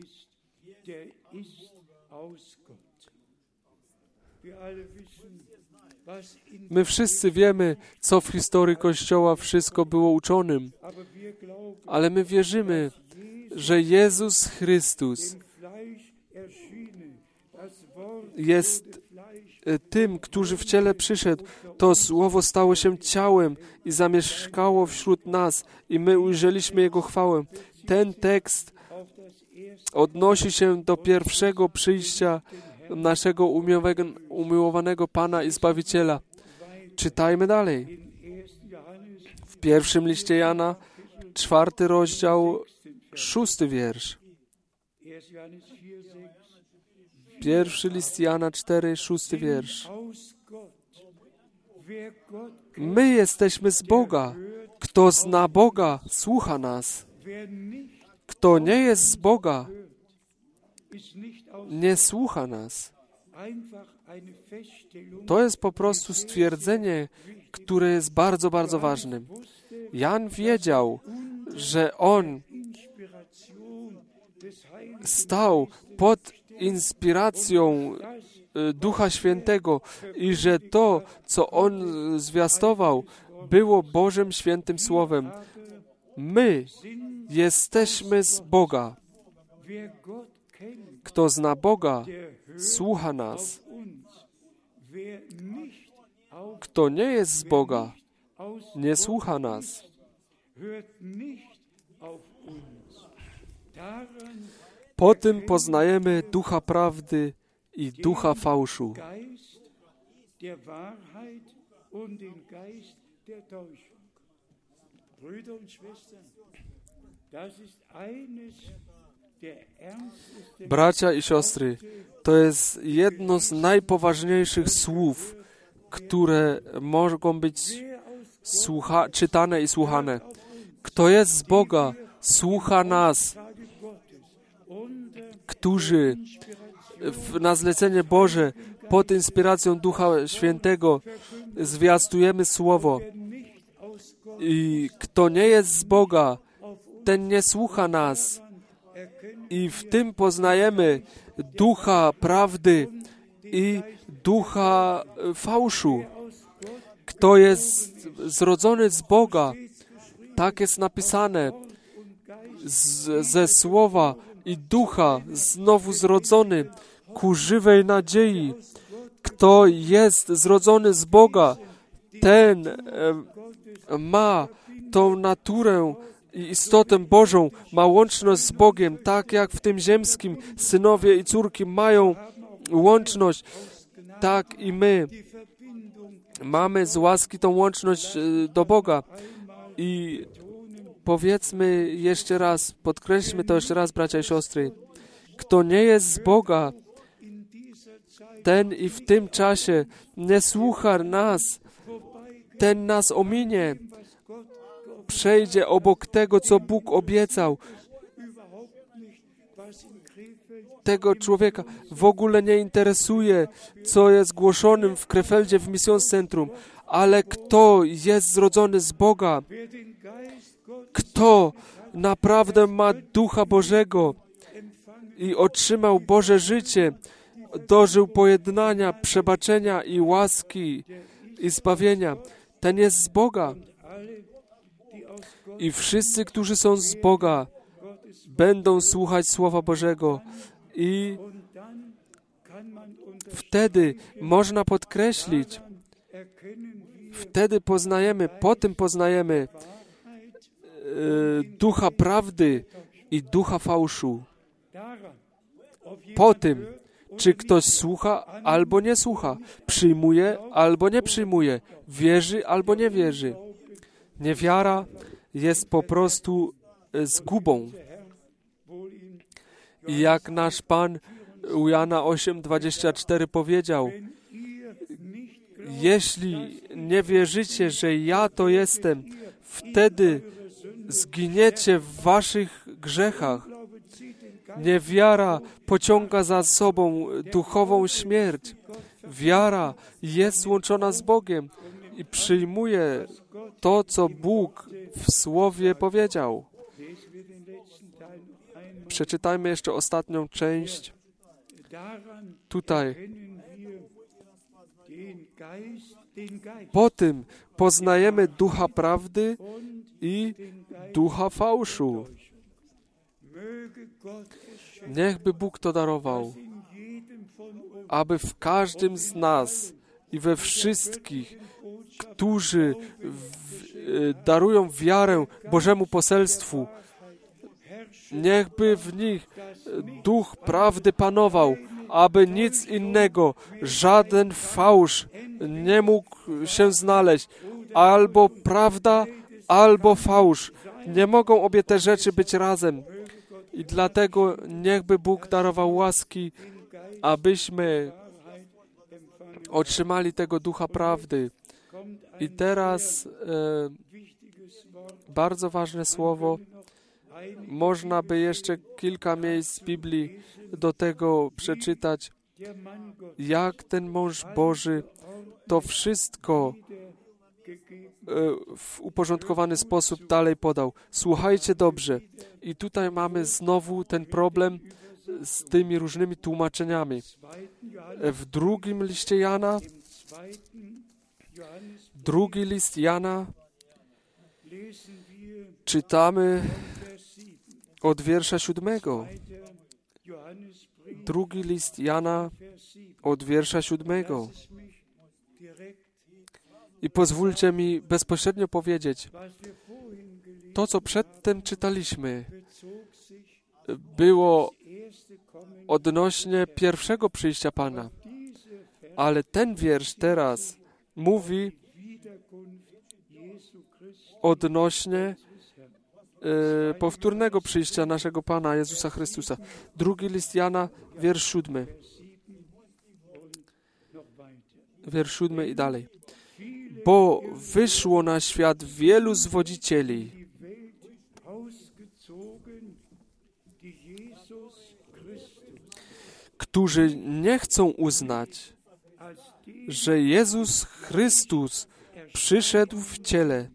My wszyscy wiemy, co w historii Kościoła wszystko było uczonym, ale my wierzymy, że Jezus Chrystus jest tym, który w ciele przyszedł. To Słowo stało się ciałem i zamieszkało wśród nas i my ujrzeliśmy Jego chwałę. Ten tekst odnosi się do pierwszego przyjścia naszego umiłowanego Pana i Zbawiciela. Czytajmy dalej. W pierwszym liście Jana, 4 rozdział, 6 wiersz. Pierwszy list Jana 4, 6 wiersz. My jesteśmy z Boga. Kto zna Boga, słucha nas. Kto nie jest z Boga, nie słucha nas. To jest po prostu stwierdzenie, które jest bardzo, bardzo ważne. Jan wiedział, że on stał pod inspiracją Ducha Świętego i że to, co on zwiastował, było Bożym Świętym Słowem. My jesteśmy z Boga. Kto zna Boga, słucha nas. Kto nie jest z Boga, nie słucha nas. Po tym poznajemy ducha prawdy i ducha fałszu. Bracia i siostry, to jest jedno z najpoważniejszych słów, które mogą być czytane i słuchane. Kto jest z Boga, słucha nas, którzy na zlecenie Boże pod inspiracją Ducha Świętego zwiastujemy Słowo. I kto nie jest z Boga, ten nie słucha nas. I w tym poznajemy ducha prawdy i ducha fałszu. Kto jest zrodzony z Boga, tak jest napisane, ze Słowa i Ducha, znowu zrodzony ku żywej nadziei. Kto jest zrodzony z Boga, ten ma tą naturę i istotę Bożą, ma łączność z Bogiem, tak jak w tym ziemskim synowie i córki mają łączność, tak i my mamy z łaski tą łączność do Boga. I powiedzmy jeszcze raz, podkreślmy to jeszcze raz, bracia i siostry, kto nie jest z Boga, ten i w tym czasie nie słucha nas, ten nas ominie, przejdzie obok tego, co Bóg obiecał. Tego człowieka w ogóle nie interesuje, co jest głoszonym w Krefeldzie w Missionscentrum, ale kto jest zrodzony z Boga, kto naprawdę ma Ducha Bożego i otrzymał Boże życie, dożył pojednania, przebaczenia i łaski i zbawienia, ten jest z Boga. I wszyscy, którzy są z Boga, będą słuchać Słowa Bożego. I wtedy można podkreślić, wtedy poznajemy, po tym poznajemy ducha prawdy i ducha fałszu. Po tym, czy ktoś słucha albo nie słucha, przyjmuje albo nie przyjmuje, wierzy albo nie wierzy. Niewiara jest po prostu zgubą. I jak nasz Pan u Jana 8:24 powiedział, jeśli nie wierzycie, że ja to jestem, wtedy zginiecie w waszych grzechach. Niewiara pociąga za sobą duchową śmierć. Wiara jest złączona z Bogiem i przyjmuje to, co Bóg w Słowie powiedział. Przeczytajmy jeszcze ostatnią część. Tutaj. Po tym poznajemy ducha prawdy i ducha fałszu. Niechby Bóg to darował, aby w każdym z nas i we wszystkich, którzy darują wiarę Bożemu poselstwu, niechby w nich duch prawdy panował, aby nic innego, żaden fałsz nie mógł się znaleźć. Albo prawda, albo fałsz. Nie mogą obie te rzeczy być razem. I dlatego niechby Bóg darował łaski, abyśmy otrzymali tego ducha prawdy. I teraz bardzo ważne słowo. Można by jeszcze kilka miejsc z Biblii do tego przeczytać, jak ten mąż Boży to wszystko w uporządkowany sposób dalej podał. Słuchajcie dobrze. I tutaj mamy znowu ten problem z tymi różnymi tłumaczeniami. W drugim liście Jana, drugi list Jana, czytamy od wiersza 7. Drugi list Jana od wiersza 7. I pozwólcie mi bezpośrednio powiedzieć, to co przedtem czytaliśmy, było odnośnie pierwszego przyjścia Pana. Ale ten wiersz teraz mówi odnośnie powtórnego przyjścia naszego Pana Jezusa Chrystusa. Drugi list Jana, wiersz 7. Wiersz 7 i dalej. Bo wyszło na świat wielu zwodzicieli, którzy nie chcą uznać, że Jezus Chrystus przyszedł w ciele.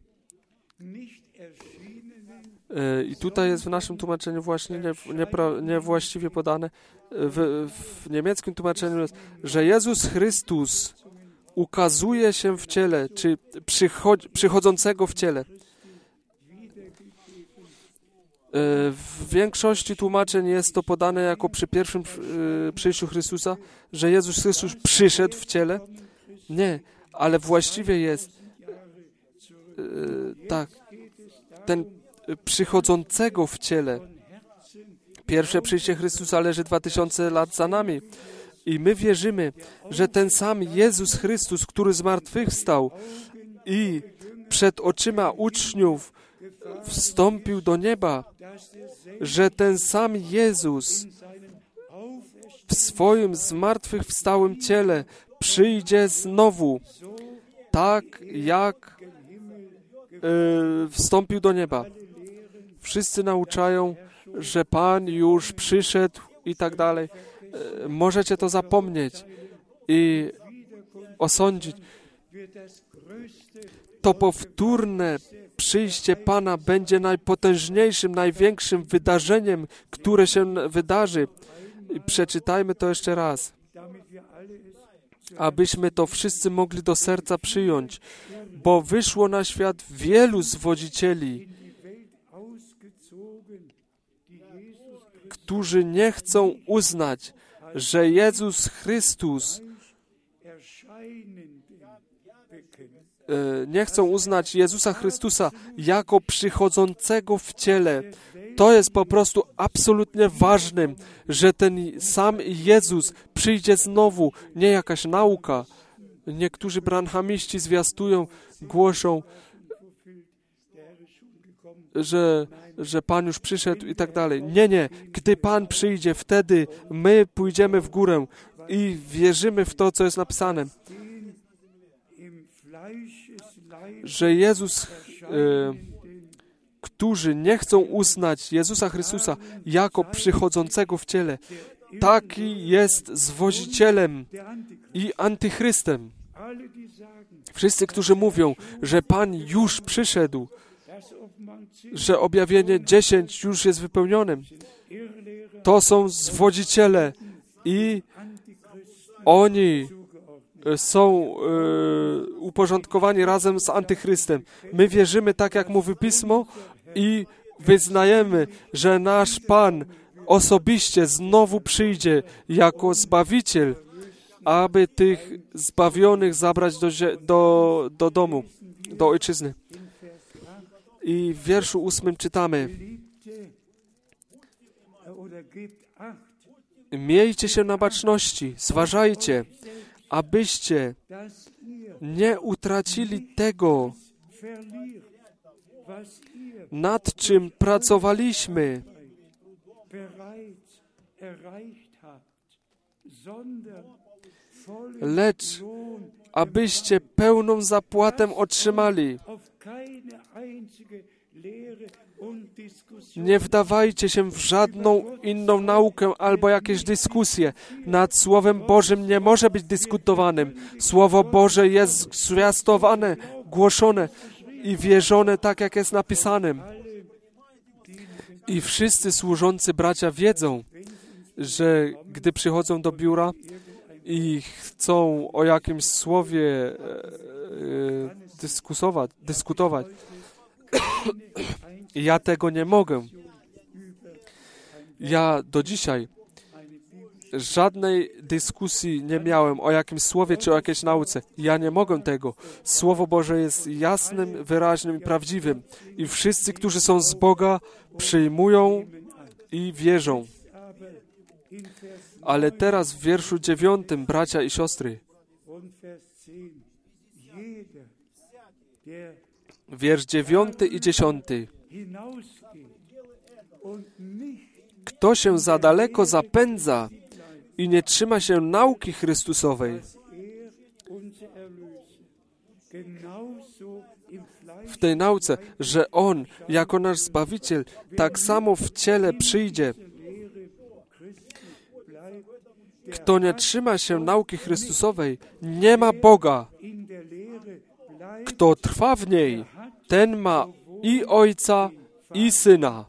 I tutaj jest w naszym tłumaczeniu właśnie niewłaściwie podane. W niemieckim tłumaczeniu jest, że Jezus Chrystus ukazuje się w ciele, czy przychodzącego w ciele. W większości tłumaczeń jest to podane jako przy pierwszym przyjściu Chrystusa, że Jezus Chrystus przyszedł w ciele. Nie, ale właściwie jest tak, ten przychodzącego w ciele. Pierwsze przyjście Chrystusa leży 2000 lat za nami. I my wierzymy, że ten sam Jezus Chrystus, który zmartwychwstał i przed oczyma uczniów wstąpił do nieba, że ten sam Jezus w swoim zmartwychwstałym ciele przyjdzie znowu, tak jak wstąpił do nieba. Wszyscy nauczają, że Pan już przyszedł i tak dalej. Możecie to zapomnieć i osądzić. To powtórne przyjście Pana będzie najpotężniejszym, największym wydarzeniem, które się wydarzy. I przeczytajmy to jeszcze raz, abyśmy to wszyscy mogli do serca przyjąć, bo wyszło na świat wielu zwodzicieli, którzy nie chcą uznać, że Jezus Chrystus nie chcą uznać Jezusa Chrystusa jako przychodzącego w ciele. To jest po prostu absolutnie ważnym, że ten sam Jezus przyjdzie znowu, nie jakaś nauka. Niektórzy branhamiści zwiastują, głoszą, że Pan już przyszedł i tak dalej. Nie. Gdy Pan przyjdzie, wtedy my pójdziemy w górę i wierzymy w to, co jest napisane. Że Jezus, którzy nie chcą uznać Jezusa Chrystusa jako przychodzącego w ciele, taki jest zwozicielem i antychrystem. Wszyscy, którzy mówią, że Pan już przyszedł, że objawienie 10 już jest wypełnione, to są zwodziciele i oni są uporządkowani razem z antychrystem. My wierzymy tak, jak mówi Pismo i wyznajemy, że nasz Pan osobiście znowu przyjdzie jako Zbawiciel, aby tych zbawionych zabrać do domu, do ojczyzny. I w wierszu 8 czytamy: Miejcie się na baczności, zważajcie, abyście nie utracili tego, nad czym pracowaliśmy, lecz abyście pełną zapłatę otrzymali. Nie wdawajcie się w żadną inną naukę albo jakieś dyskusje. Nad Słowem Bożym nie może być dyskutowanym. Słowo Boże jest zwiastowane, głoszone i wierzone tak, jak jest napisane. I wszyscy służący bracia wiedzą, że gdy przychodzą do biura i chcą o jakimś słowie dyskutować, ja tego nie mogę. Ja do dzisiaj żadnej dyskusji nie miałem o jakimś słowie czy o jakiejś nauce. Ja nie mogę tego. Słowo Boże jest jasnym, wyraźnym i prawdziwym. I wszyscy, którzy są z Boga, przyjmują i wierzą. Ale teraz w wierszu 9, bracia i siostry, wiersz 9 i 10. Kto się za daleko zapędza i nie trzyma się nauki Chrystusowej, w tej nauce, że On, jako nasz Zbawiciel, tak samo w ciele przyjdzie. Kto nie trzyma się nauki Chrystusowej, nie ma Boga. Kto trwa w niej, ten ma i Ojca, i Syna.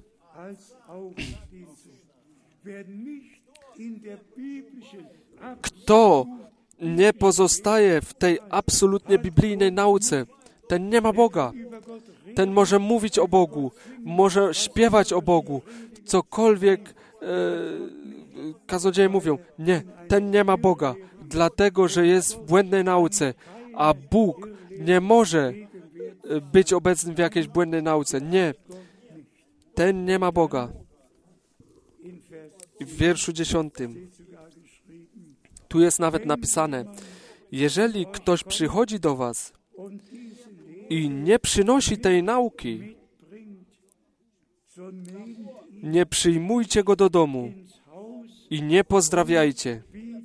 Kto nie pozostaje w tej absolutnie biblijnej nauce, ten nie ma Boga. Ten może mówić o Bogu, może śpiewać o Bogu, cokolwiek kaznodzieje mówią. Nie, ten nie ma Boga, dlatego, że jest w błędnej nauce, a Bóg nie może być obecny w jakiejś błędnej nauce. Nie, ten nie ma Boga. W wierszu 10 tu jest nawet napisane: jeżeli ktoś przychodzi do was i nie przynosi tej nauki, nie przyjmujcie go do domu i nie pozdrawiajcie.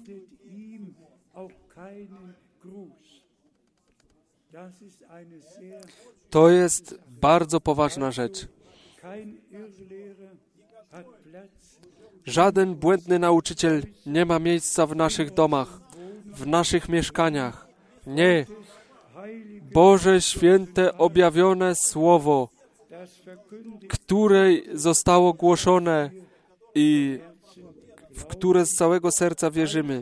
To jest bardzo poważna rzecz. Żaden błędny nauczyciel nie ma miejsca w naszych domach, w naszych mieszkaniach. Nie. Boże święte, objawione Słowo, które zostało głoszone i w które z całego serca wierzymy.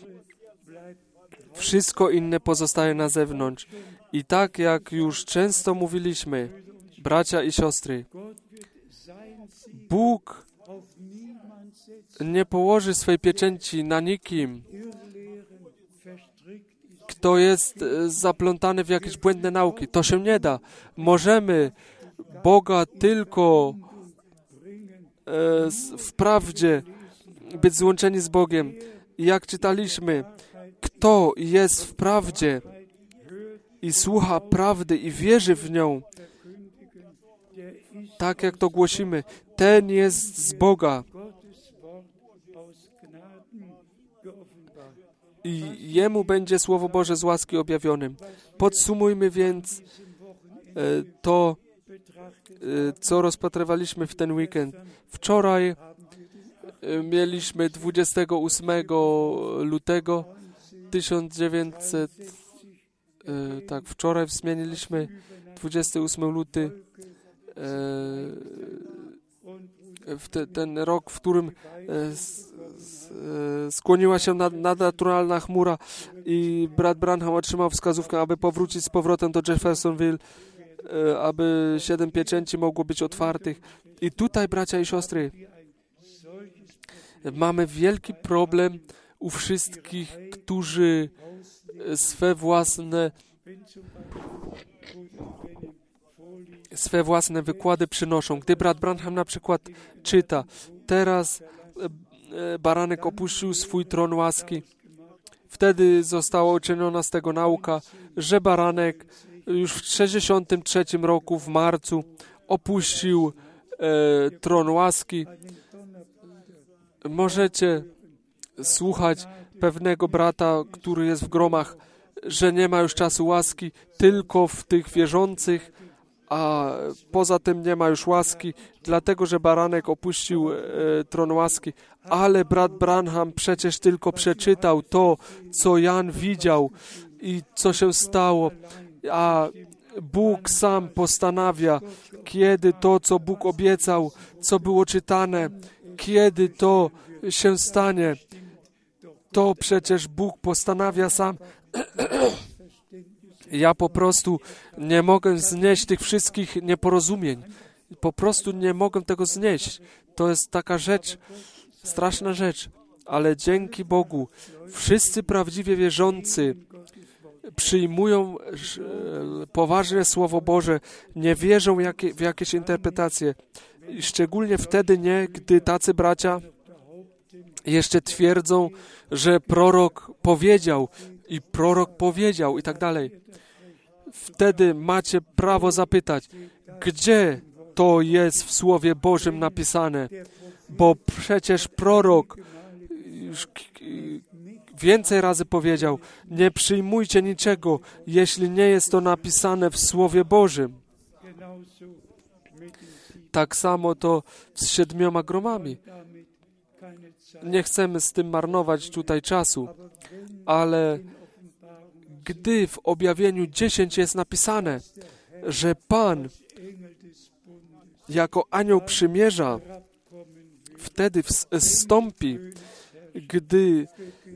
Wszystko inne pozostaje na zewnątrz. I tak jak już często mówiliśmy, bracia i siostry, Bóg nie położy swej pieczęci na nikim, kto jest zaplątany w jakieś błędne nauki. To się nie da. Możemy Boga tylko w prawdzie być złączeni z Bogiem. I jak czytaliśmy, kto jest w prawdzie i słucha prawdy i wierzy w nią, tak jak to głosimy, ten jest z Boga. I Jemu będzie Słowo Boże z łaski objawionym. Podsumujmy więc to, co rozpatrywaliśmy w ten weekend. Wczoraj mieliśmy 28 lutego 1900, tak, wczoraj zmieniliśmy 28 luty, ten rok, w którym skłoniła się nadnaturalna chmura i brat Branham otrzymał wskazówkę, aby powrócić z powrotem do Jeffersonville, aby 7 pieczęci mogło być otwartych I tutaj, bracia i siostry, mamy wielki problem u wszystkich, którzy swe własne wykłady przynoszą. Gdy brat Branham na przykład czyta, teraz baranek opuścił swój tron łaski, wtedy została uczyniona z tego nauka, że baranek już w 63 roku w marcu opuścił tron łaski. Możecie słuchać pewnego brata, który jest w gromach, że nie ma już czasu łaski, tylko w tych wierzących, a poza tym nie ma już łaski, dlatego że baranek opuścił tron łaski. Ale brat Branham przecież tylko przeczytał to, co Jan widział i co się stało, a Bóg sam postanawia, kiedy to, co Bóg obiecał, co było czytane, kiedy to się stanie. To przecież Bóg postanawia sam. Ja po prostu nie mogę znieść tych wszystkich nieporozumień. Po prostu nie mogę tego znieść. To jest taka rzecz, straszna rzecz. Ale dzięki Bogu wszyscy prawdziwie wierzący przyjmują poważne Słowo Boże, nie wierzą w jakieś interpretacje. I szczególnie wtedy nie, gdy tacy bracia jeszcze twierdzą, że prorok powiedział i tak dalej. Wtedy macie prawo zapytać, gdzie to jest w Słowie Bożym napisane, bo przecież prorok już więcej razy powiedział, nie przyjmujcie niczego, jeśli nie jest to napisane w Słowie Bożym. Tak samo to z 7 gromami. Nie chcemy z tym marnować tutaj czasu, ale gdy w objawieniu 10 jest napisane, że Pan jako anioł przymierza wtedy zstąpi, gdy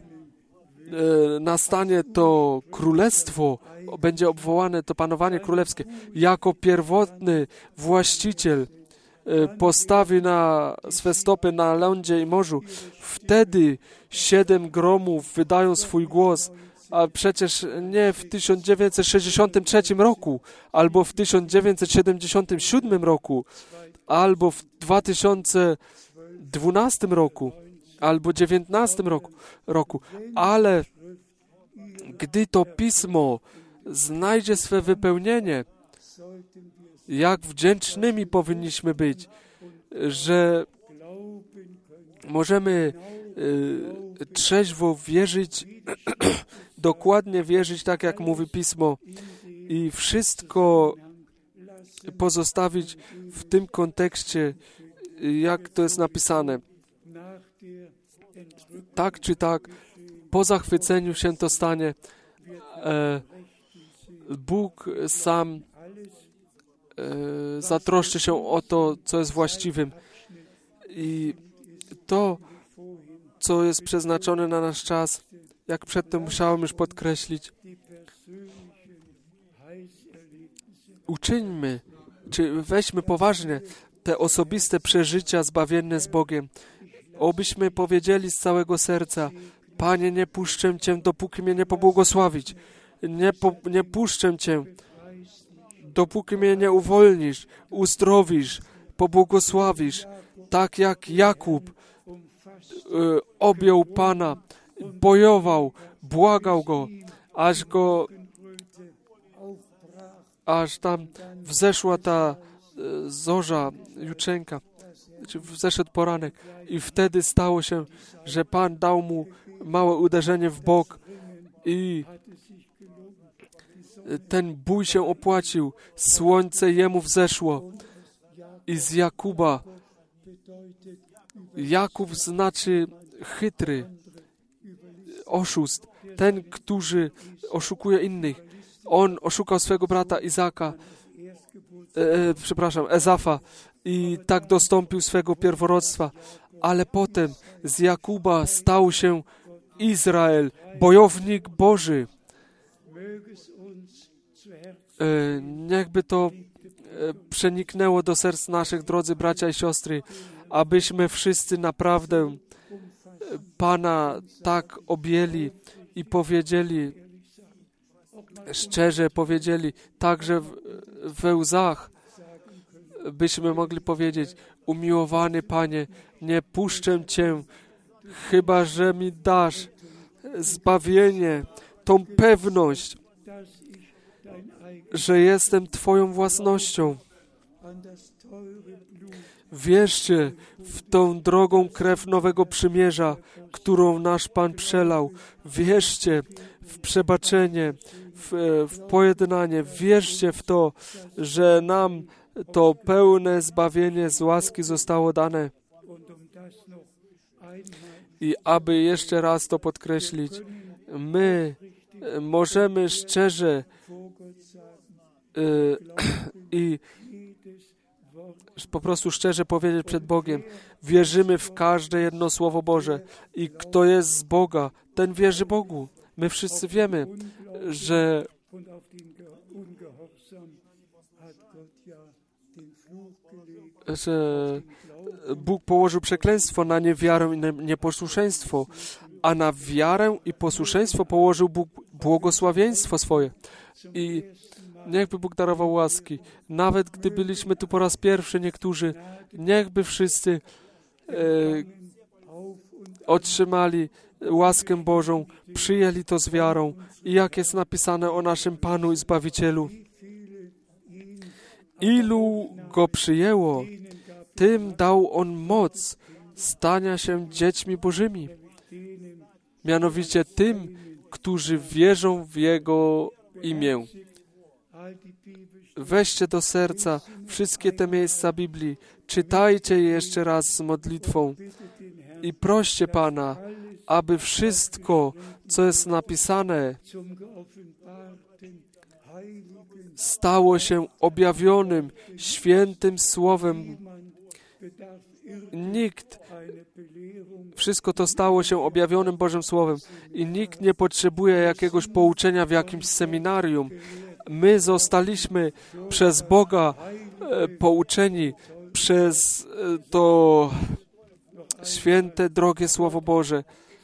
nastanie to królestwo, będzie obwołane to panowanie królewskie, jako pierwotny właściciel postawi na swe stopy na lądzie i morzu, wtedy 7 gromów wydają swój głos, a przecież nie w 1963 roku, albo w 1977 roku, albo w 2012 roku, albo 2019 roku, ale gdy to Pismo znajdzie swe wypełnienie, jak wdzięcznymi powinniśmy być, że możemy trzeźwo wierzyć, dokładnie wierzyć, tak jak mówi Pismo, i wszystko pozostawić w tym kontekście, jak to jest napisane. Tak czy tak, po zachwyceniu się to stanie. Bóg sam zatroszczy się o to, co jest właściwym. I to, co jest przeznaczone na nasz czas, jak przedtem musiałem już podkreślić, uczyńmy, czy weźmy poważnie te osobiste przeżycia zbawienne z Bogiem. Obyśmy powiedzieli z całego serca, Panie, nie puszczę Cię, dopóki mnie nie pobłogosławić. Nie puszczę Cię, dopóki mnie nie uwolnisz, uzdrowisz, pobłogosławisz, tak jak Jakub objął Pana, bojował, błagał Go, aż tam wzeszła ta zorza, jutrzenka, czy wzeszedł poranek i wtedy stało się, że Pan dał mu małe uderzenie w bok i ten bój się opłacił, słońce jemu wzeszło i z Jakuba, Jakub znaczy chytry, oszust, ten, który oszukuje innych. On oszukał swego brata Ezafa i tak dostąpił swego pierworództwa. Ale potem z Jakuba stał się Izrael, bojownik Boży. Niechby to przeniknęło do serc naszych, drodzy bracia i siostry, abyśmy wszyscy naprawdę Pana tak objęli i powiedzieli, szczerze powiedzieli, także we łzach, byśmy mogli powiedzieć: umiłowany Panie, nie puszczę Cię, chyba że mi dasz zbawienie, tą pewność, że jestem Twoją własnością. Wierzcie w tą drogą krew nowego przymierza, którą nasz Pan przelał. Wierzcie w przebaczenie, w pojednanie. Wierzcie w to, że nam to pełne zbawienie z łaski zostało dane. I aby jeszcze raz to podkreślić, my możemy szczerze i po prostu szczerze powiedzieć przed Bogiem: wierzymy w każde jedno Słowo Boże i kto jest z Boga, ten wierzy Bogu. My wszyscy wiemy, że Bóg położył przekleństwo na niewiarę i na nieposłuszeństwo, a na wiarę i posłuszeństwo położył Bóg błogosławieństwo swoje. I niechby Bóg darował łaski. Nawet gdy byliśmy tu po raz pierwszy niektórzy, niechby wszyscy otrzymali łaskę Bożą, przyjęli to z wiarą. I jak jest napisane o naszym Panu i Zbawicielu: ilu Go przyjęło, tym dał On moc stania się dziećmi Bożymi. Mianowicie tym, którzy wierzą w Jego imię. Weźcie do serca wszystkie te miejsca Biblii, czytajcie je jeszcze raz z modlitwą i proście Pana, aby wszystko, co jest napisane, stało się objawionym, świętym Słowem. Wszystko to stało się objawionym Bożym Słowem i nikt nie potrzebuje jakiegoś pouczenia w jakimś seminarium. My zostaliśmy przez Boga pouczeni przez to święte, drogie Słowo Boże.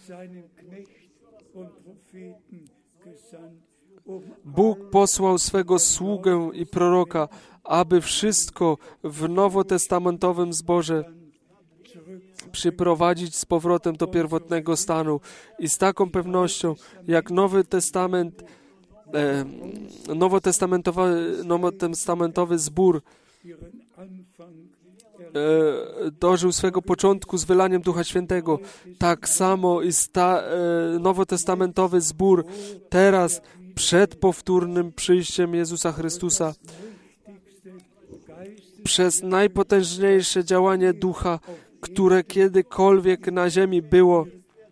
Bóg posłał swego sługę i proroka, aby wszystko w nowotestamentowym zborze przyprowadzić z powrotem do pierwotnego stanu. I z taką pewnością, jak Nowy Testament, nowotestamentowy zbór dożył swego początku z wylaniem Ducha Świętego, tak samo i nowotestamentowy zbór teraz przed powtórnym przyjściem Jezusa Chrystusa przez najpotężniejsze działanie Ducha, które kiedykolwiek na ziemi było,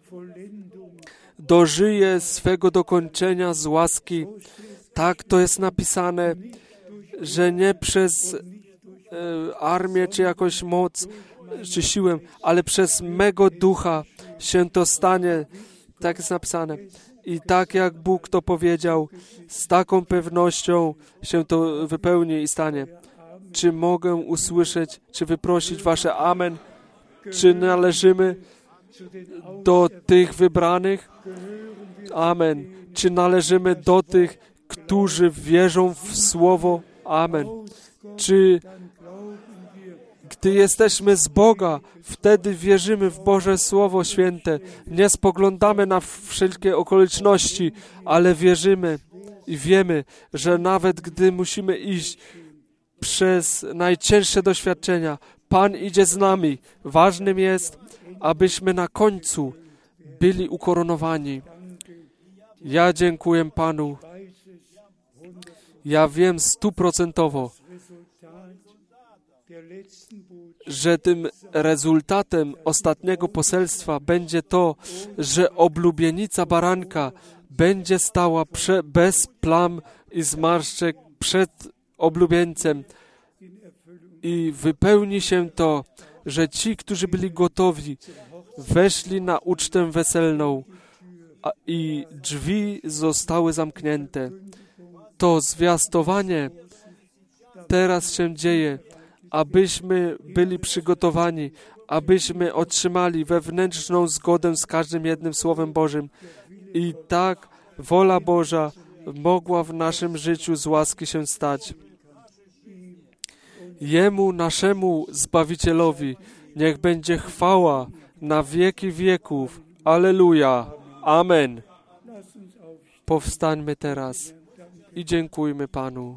dożyje swego dokończenia z łaski. Tak to jest napisane, że nie przez armię, czy jakąś moc, czy siłę, ale przez mego Ducha się to stanie. Tak jest napisane. I tak jak Bóg to powiedział, z taką pewnością się to wypełni i stanie. Czy mogę usłyszeć, czy wyprosić wasze amen? Czy należymy do tych wybranych? Amen. Czy należymy do tych, którzy wierzą w Słowo? Amen. Czy gdy jesteśmy z Boga, wtedy wierzymy w Boże Słowo Święte. Nie spoglądamy na wszelkie okoliczności, ale wierzymy i wiemy, że nawet gdy musimy iść przez najcięższe doświadczenia, Pan idzie z nami. Ważnym jest, abyśmy na końcu byli ukoronowani. Ja dziękuję Panu. Ja wiem 100%, że tym rezultatem ostatniego poselstwa będzie to, że oblubienica baranka będzie stała bez plam i zmarszczek przed oblubieńcem i wypełni się to, że ci, którzy byli gotowi, weszli na ucztę weselną i drzwi zostały zamknięte. To zwiastowanie teraz się dzieje, abyśmy byli przygotowani, abyśmy otrzymali wewnętrzną zgodę z każdym jednym Słowem Bożym. I tak wola Boża mogła w naszym życiu z łaski się stać. Jemu, naszemu Zbawicielowi, niech będzie chwała na wieki wieków. Alleluja. Amen. Powstańmy teraz i dziękujmy Panu.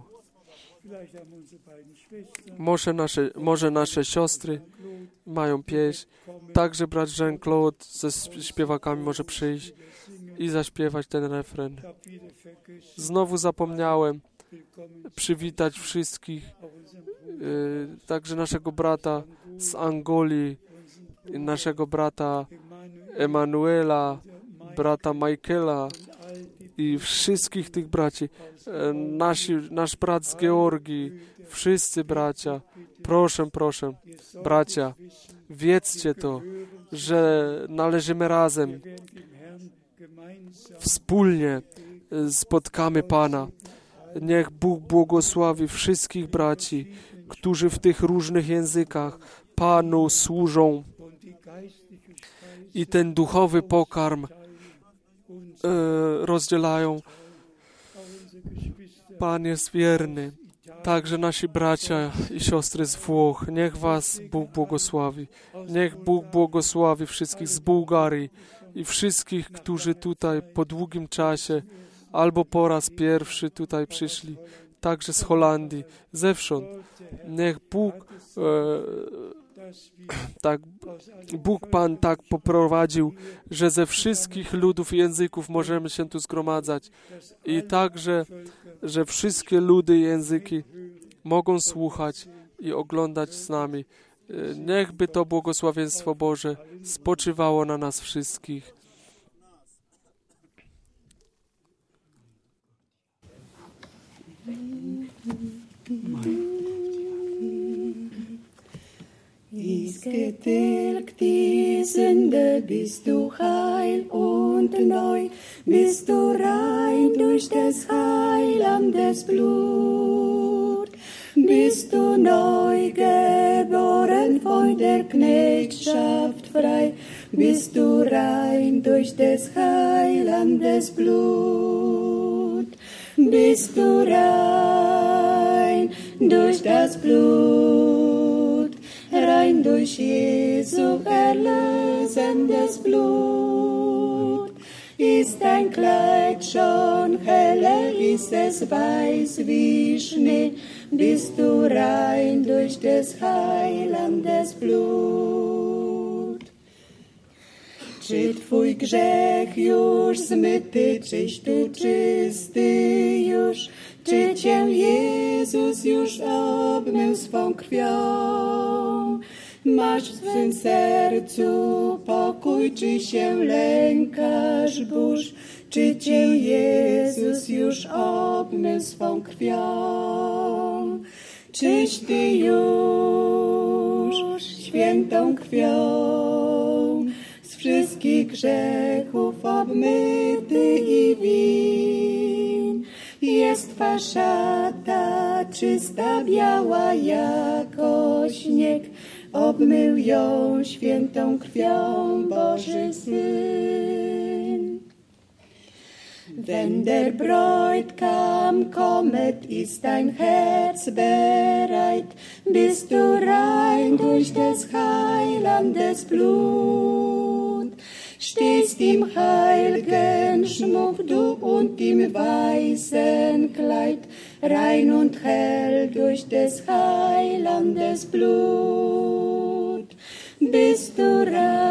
Może nasze siostry mają pieśń. Także brat Jean-Claude ze śpiewakami może przyjść i zaśpiewać ten refren. Znowu zapomniałem przywitać wszystkich, także naszego brata z Angolii, naszego brata Emanuela, brata Michaela i wszystkich tych braci. Nasz brat z Georgii, wszyscy bracia. Proszę, bracia, wiedzcie to, że należymy razem, wspólnie spotkamy Pana. Niech Bóg błogosławi wszystkich braci, którzy w tych różnych językach Panu służą i ten duchowy pokarm rozdzielają. Pan jest wierny. Także nasi bracia i siostry z Włoch, niech was Bóg błogosławi. Niech Bóg błogosławi wszystkich z Bułgarii i wszystkich, którzy tutaj po długim czasie albo po raz pierwszy tutaj przyszli, także z Holandii, zewsząd. Niech Bóg Pan tak poprowadził, że ze wszystkich ludów i języków możemy się tu zgromadzać i także, że wszystkie ludy i języki mogą słuchać i oglądać z nami. Niechby to błogosławieństwo Boże spoczywało na nas wszystkich. Ist getilgt die Sünde, bist du heil und neu, bist du rein durch des Heilandes Blut. Bist du neu geboren von der Knechtschaft frei, bist du rein durch des Heilandes Blut. Bist du rein durch das Blut, rein durch Jesu erlösendes Blut. Ist dein Kleid schon helle, ist es weiß wie Schnee, bist du rein durch des Heilandes Blut. Czy twój grzech już zmyty, czyś tu czysty już, czy cię Jezus już obmył swą krwią? Masz w swym sercu pokój, czy się lękasz burz, czy cię Jezus już obmył swą krwią? Czyś ty już świętą krwią z wszystkich grzechów obmyty i win? Jest twa szata czysta, biała jako śnieg, obmył ją świętą krwią Boży Syn. Wenn der Bräutigam kommet, ist dein Herz bereit, bist du rein durch des Heilandes Blut. Stehst im heilgen Schmuck du und im weißen Kleid, rein und hell durch des Heilandes Blut. Bist du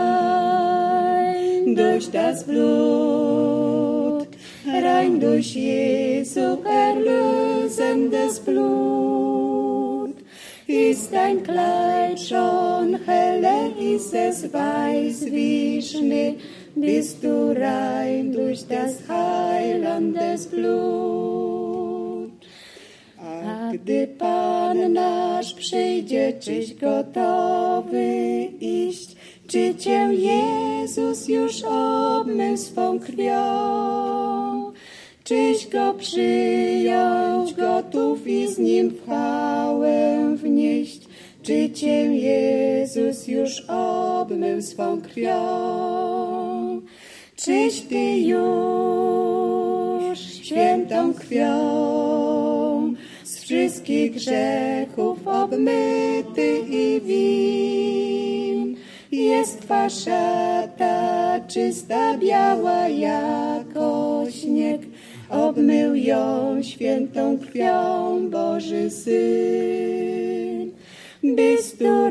rein durch das Blut, rein durch Jesu erlösendes Blut. Ist dein Kleid schon helle, ist es weiß wie Schnee, bist du rein durch das Heilandes Blut. A gdy Pan nasz przyjdzie, czyś gotowy iść, czy cię Jezus już obmył swą krwią? Czyś go przyjąć gotów i z nim w chwałę wnieść? Czy cię Jezus już obmył swą krwią? Czyś ty już świętą krwią z wszystkich grzechów obmyty i win? Jest twa szata czysta, biała jako śnieg, obmył ją świętą krwią Boży Syn. Bist du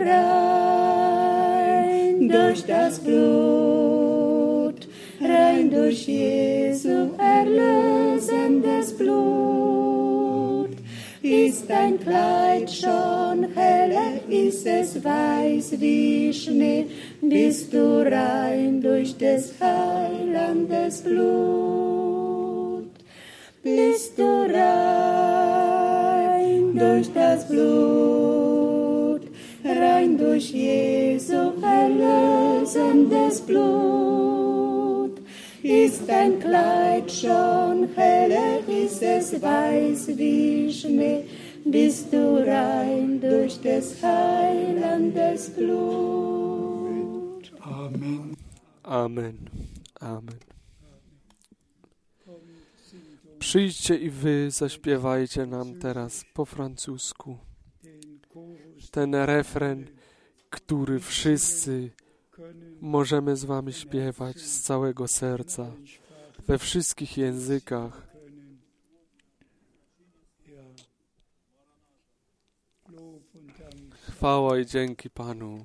rein durch das Blut, rein durch Jesu erlösendes Blut. Ist dein Kleid schon helle, ist es weiß wie Schnee, bist du rein durch des Heilandes Blut. Bist du rein durch das Blut, rein durch Jesu erlösendes Blut. Ist dein Kleid schon helle, ist es weiß wie Schnee, bist du rein durch des Heilandes Blut. Amen. Amen. Amen. Przyjdźcie i wy zaśpiewajcie nam teraz po francusku ten refren, który wszyscy możemy z wami śpiewać z całego serca, we wszystkich językach. Chwała i dzięki Panu.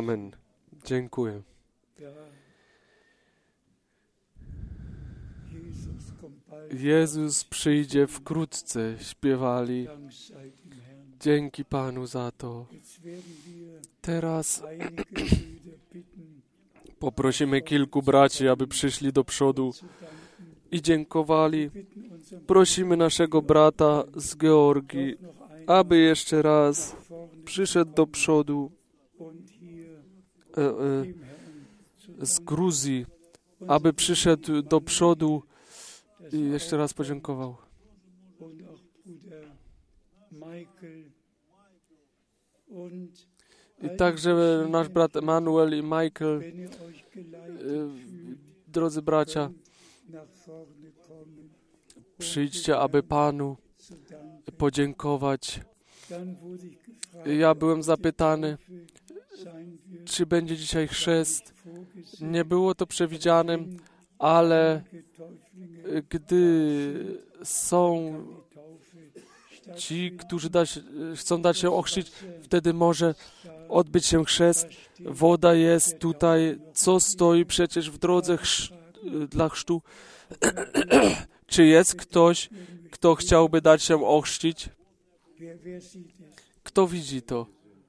Amen. Dziękuję. Jezus przyjdzie wkrótce, śpiewali. Dzięki Panu za to. Teraz poprosimy kilku braci, aby przyszli do przodu i dziękowali. Prosimy naszego brata z Georgii, aby jeszcze raz przyszedł do przodu, z Gruzji, aby przyszedł do przodu i jeszcze raz podziękował. I także nasz brat Emanuel i Michael, drodzy bracia, przyjdźcie, aby Panu podziękować. Ja byłem zapytany, czy będzie dzisiaj chrzest. Nie było to przewidzianym, ale gdy są ci, którzy chcą dać się ochrzcić, wtedy może odbyć się chrzest. Woda jest tutaj. Co stoi przecież w drodze dla chrztu? Czy jest ktoś, kto chciałby dać się ochrzcić? Kto widzi to?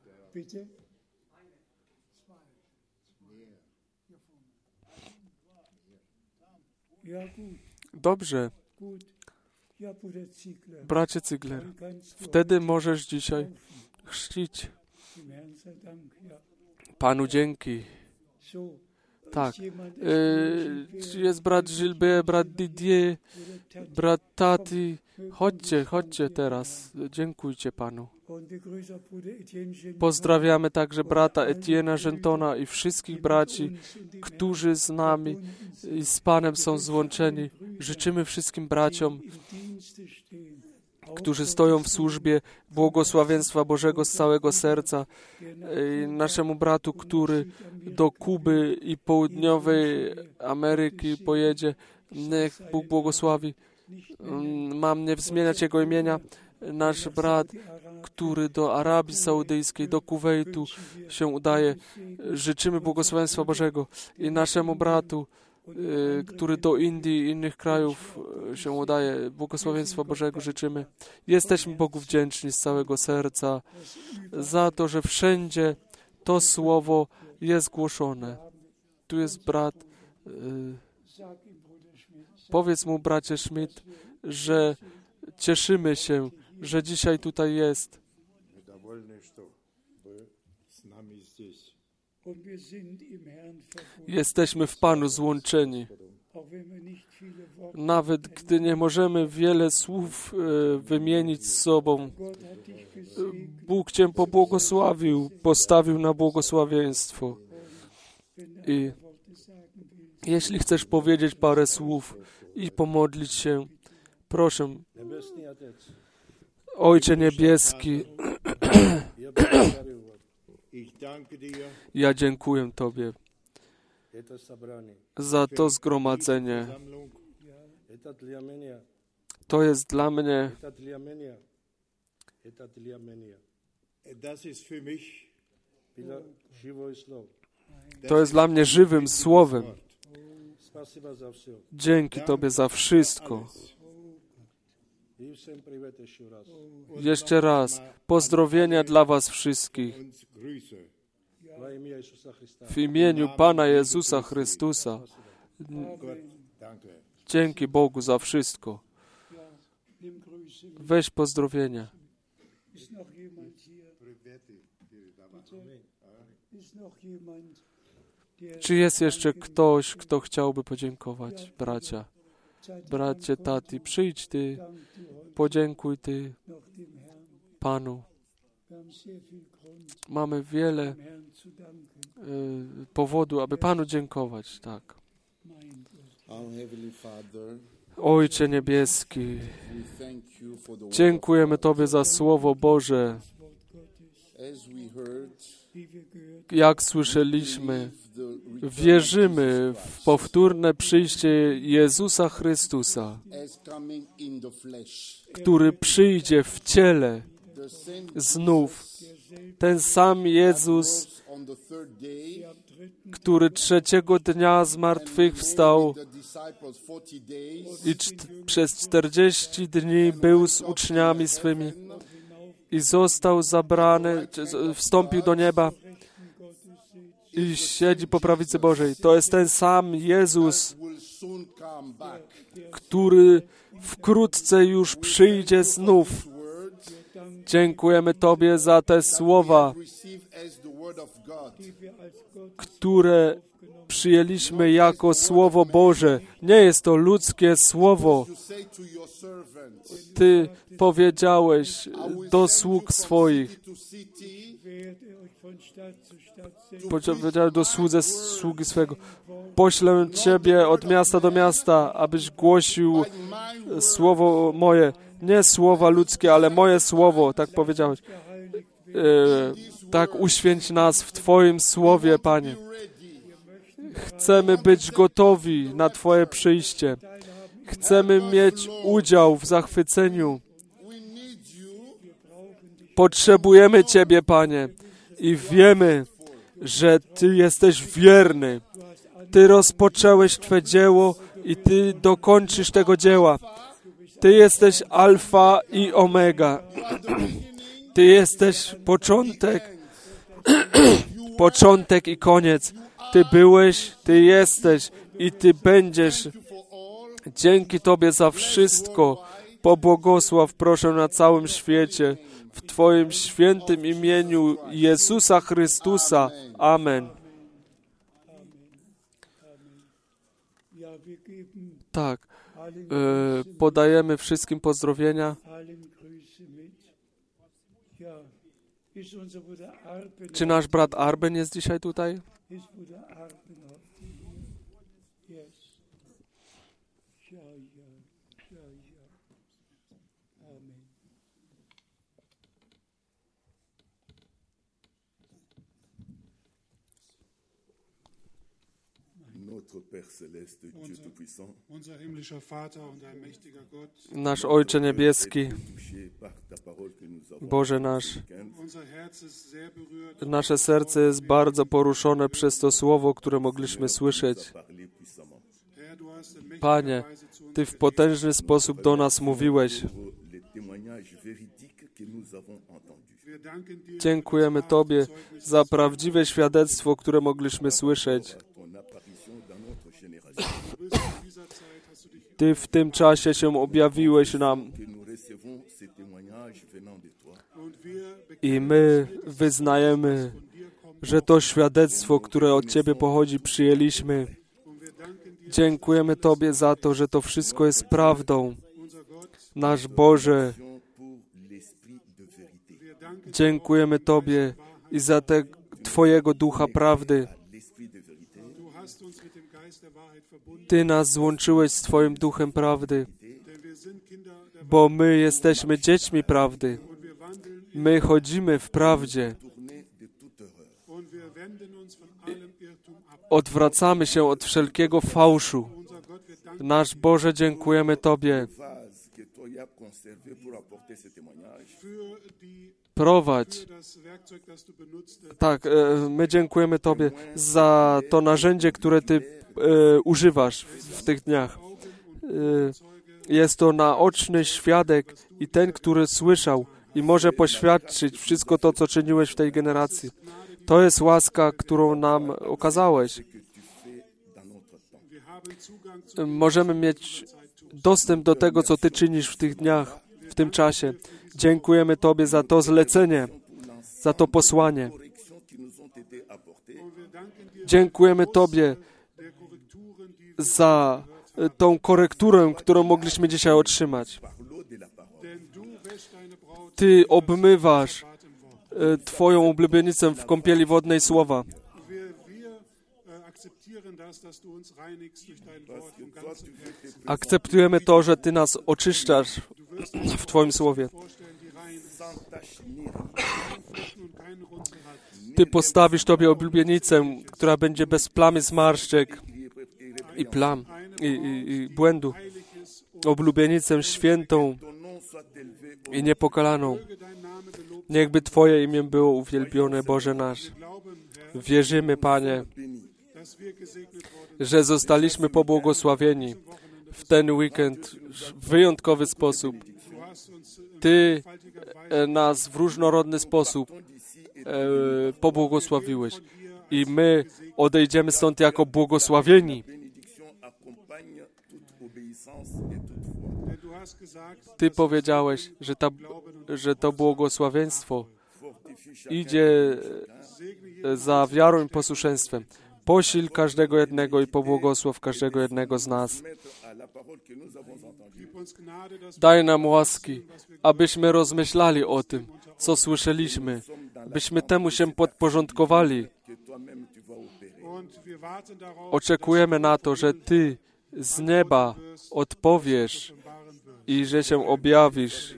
Dobrze. Bracie Ziegler, wtedy możesz dzisiaj chrzcić. Panu dzięki. Tak. Jest brat Gilbert, brat Didier, brat Tati. Chodźcie teraz. Dziękujcie Panu. Pozdrawiamy także brata Etiena Gentona i wszystkich braci, którzy z nami i z Panem są złączeni. Życzymy wszystkim braciom, którzy stoją w służbie, błogosławieństwa Bożego z całego serca. I naszemu bratu, który do Kuby i południowej Ameryki pojedzie, niech Bóg błogosławi. Mam nie wzmieniać jego imienia. Nasz brat, który do Arabii Saudyjskiej, do Kuwejtu się udaje. Życzymy błogosławieństwa Bożego. I naszemu bratu, który do Indii i innych krajów się udaje, błogosławieństwa Bożego życzymy. Jesteśmy Bogu wdzięczni z całego serca za to, że wszędzie to słowo jest głoszone. Tu jest brat. Powiedz mu, bracie Schmidt, że cieszymy się, że dzisiaj tutaj jest. Jesteśmy w Panu złączeni. Nawet gdy nie możemy wiele słów wymienić z sobą, Bóg Cię pobłogosławił, postawił na błogosławieństwo. I jeśli chcesz powiedzieć parę słów i pomodlić się, proszę. Ojcze Niebieski, ja dziękuję Tobie za to zgromadzenie. To jest dla mnie żywym słowem. Dzięki Tobie za wszystko. Jeszcze raz pozdrowienia dla Was wszystkich. W imieniu Pana Jezusa Chrystusa. Dzięki Bogu za wszystko. Weź pozdrowienia. Czy jest jeszcze ktoś, kto chciałby podziękować, bracia? Bracie Tati, przyjdź Ty, podziękuj Ty Panu. Mamy wiele powodu, aby Panu dziękować. Tak. Ojcze Niebieski, dziękujemy Tobie za Słowo Boże. Jak słyszeliśmy, wierzymy w powtórne przyjście Jezusa Chrystusa, który przyjdzie w ciele znów ten sam Jezus, który trzeciego dnia zmartwychwstał i przez 40 dni był z uczniami swymi i został zabrany, wstąpił do nieba i siedzi po prawicy Bożej. To jest ten sam Jezus, który wkrótce już przyjdzie znów. Dziękujemy Tobie za te słowa, które przyjęliśmy jako Słowo Boże. Nie jest to ludzkie słowo. Ty powiedziałeś do sług swoich, powiedziałeś do sługi swego, poślę Ciebie od miasta do miasta, abyś głosił słowo moje. Nie słowa ludzkie, ale moje słowo, tak powiedziałeś. Tak uświęć nas w Twoim słowie, Panie. Chcemy być gotowi na Twoje przyjście. Chcemy mieć udział w zachwyceniu. Potrzebujemy Ciebie, Panie. I wiemy, że Ty jesteś wierny. Ty rozpocząłeś Twe dzieło i Ty dokończysz tego dzieła. Ty jesteś alfa i omega. Ty jesteś początek i koniec. Ty byłeś, Ty jesteś i Ty będziesz. Dzięki Tobie za wszystko. Pobłogosław proszę na całym świecie. W Twoim świętym imieniu Jezusa Chrystusa. Amen. Tak. Podajemy wszystkim pozdrowienia. Czy nasz brat Arben jest dzisiaj tutaj? Nasz Ojcze Niebieski, Boże nasz, nasze serce jest bardzo poruszone przez to słowo, które mogliśmy słyszeć. Panie, Ty w potężny sposób do nas mówiłeś. Dziękujemy Tobie za prawdziwe świadectwo, które mogliśmy słyszeć. Ty w tym czasie się objawiłeś nam i my wyznajemy, że to świadectwo, które od Ciebie pochodzi, przyjęliśmy. Dziękujemy Tobie za to, że to wszystko jest prawdą. Nasz Boże, dziękujemy Tobie i za te Twojego Ducha Prawdy. Ty nas złączyłeś z Twoim Duchem Prawdy, bo my jesteśmy dziećmi prawdy. My chodzimy w prawdzie. Odwracamy się od wszelkiego fałszu. Nasz Boże, dziękujemy Tobie. Prowadź. Tak, my dziękujemy Tobie za to narzędzie, które Ty używasz w tych dniach. Jest to naoczny świadek i ten, który słyszał i może poświadczyć wszystko to, co czyniłeś w tej generacji. To jest łaska, którą nam okazałeś. Możemy mieć dostęp do tego, co Ty czynisz w tych dniach, w tym czasie. Dziękujemy Tobie za to zlecenie, za to posłanie. Dziękujemy Tobie za tą korekturę, którą mogliśmy dzisiaj otrzymać. Ty obmywasz Twoją oblubienicę w kąpieli wodnej słowa. Akceptujemy to, że Ty nas oczyszczasz w Twoim słowie. Ty postawisz Tobie oblubienicę, która będzie bez plamy zmarszczek i plam i błędu. Oblubienicę świętą i niepokalaną. Niechby Twoje imię było uwielbione, Boże nasz. Wierzymy, Panie, że zostaliśmy pobłogosławieni w ten weekend w wyjątkowy sposób. Ty nas w różnorodny sposób pobłogosławiłeś i my odejdziemy stąd jako błogosławieni. Ty powiedziałeś, że to błogosławieństwo idzie za wiarą i posłuszeństwem. Posil każdego jednego i pobłogosław każdego jednego z nas. Daj nam łaski, abyśmy rozmyślali o tym, co słyszeliśmy, byśmy temu się podporządkowali. Oczekujemy na to, że Ty z nieba odpowiesz i że się objawisz.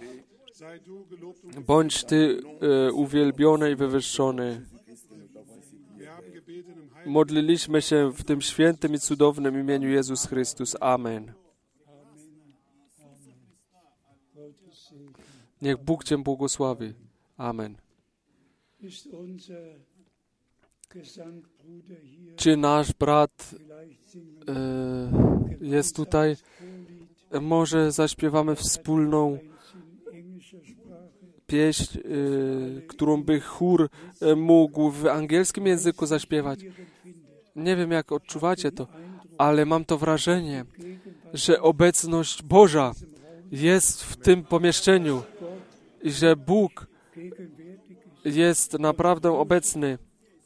Bądź Ty uwielbiony i wywyższony. Modliliśmy się w tym świętym i cudownym imieniu Jezus Chrystus. Amen. Niech Bóg Cię błogosławi. Amen. Czy nasz brat jest tutaj? Może zaśpiewamy wspólną pieśń, którą by chór mógł w angielskim języku zaśpiewać. Nie wiem, jak odczuwacie to, ale mam to wrażenie, że obecność Boża jest w tym pomieszczeniu i że Bóg jest naprawdę obecny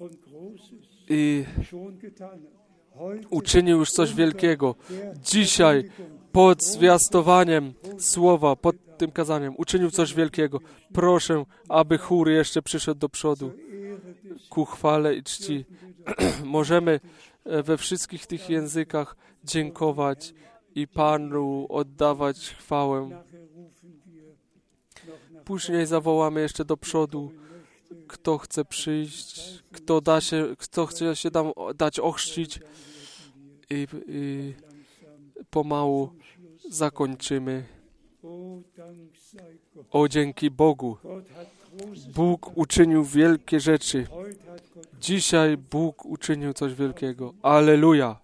i uczynił już coś wielkiego. Dzisiaj pod zwiastowaniem słowa, pod tym kazaniem uczynił coś wielkiego. Proszę, aby chór jeszcze przyszedł do przodu ku chwale i czci. Możemy we wszystkich tych językach dziękować i Panu oddawać chwałę. Później zawołamy jeszcze do przodu, kto chce przyjść, kto chce się dać ochrzcić i pomału zakończymy. O, dzięki Bogu. Bóg uczynił wielkie rzeczy. Dzisiaj Bóg uczynił coś wielkiego. Alleluja.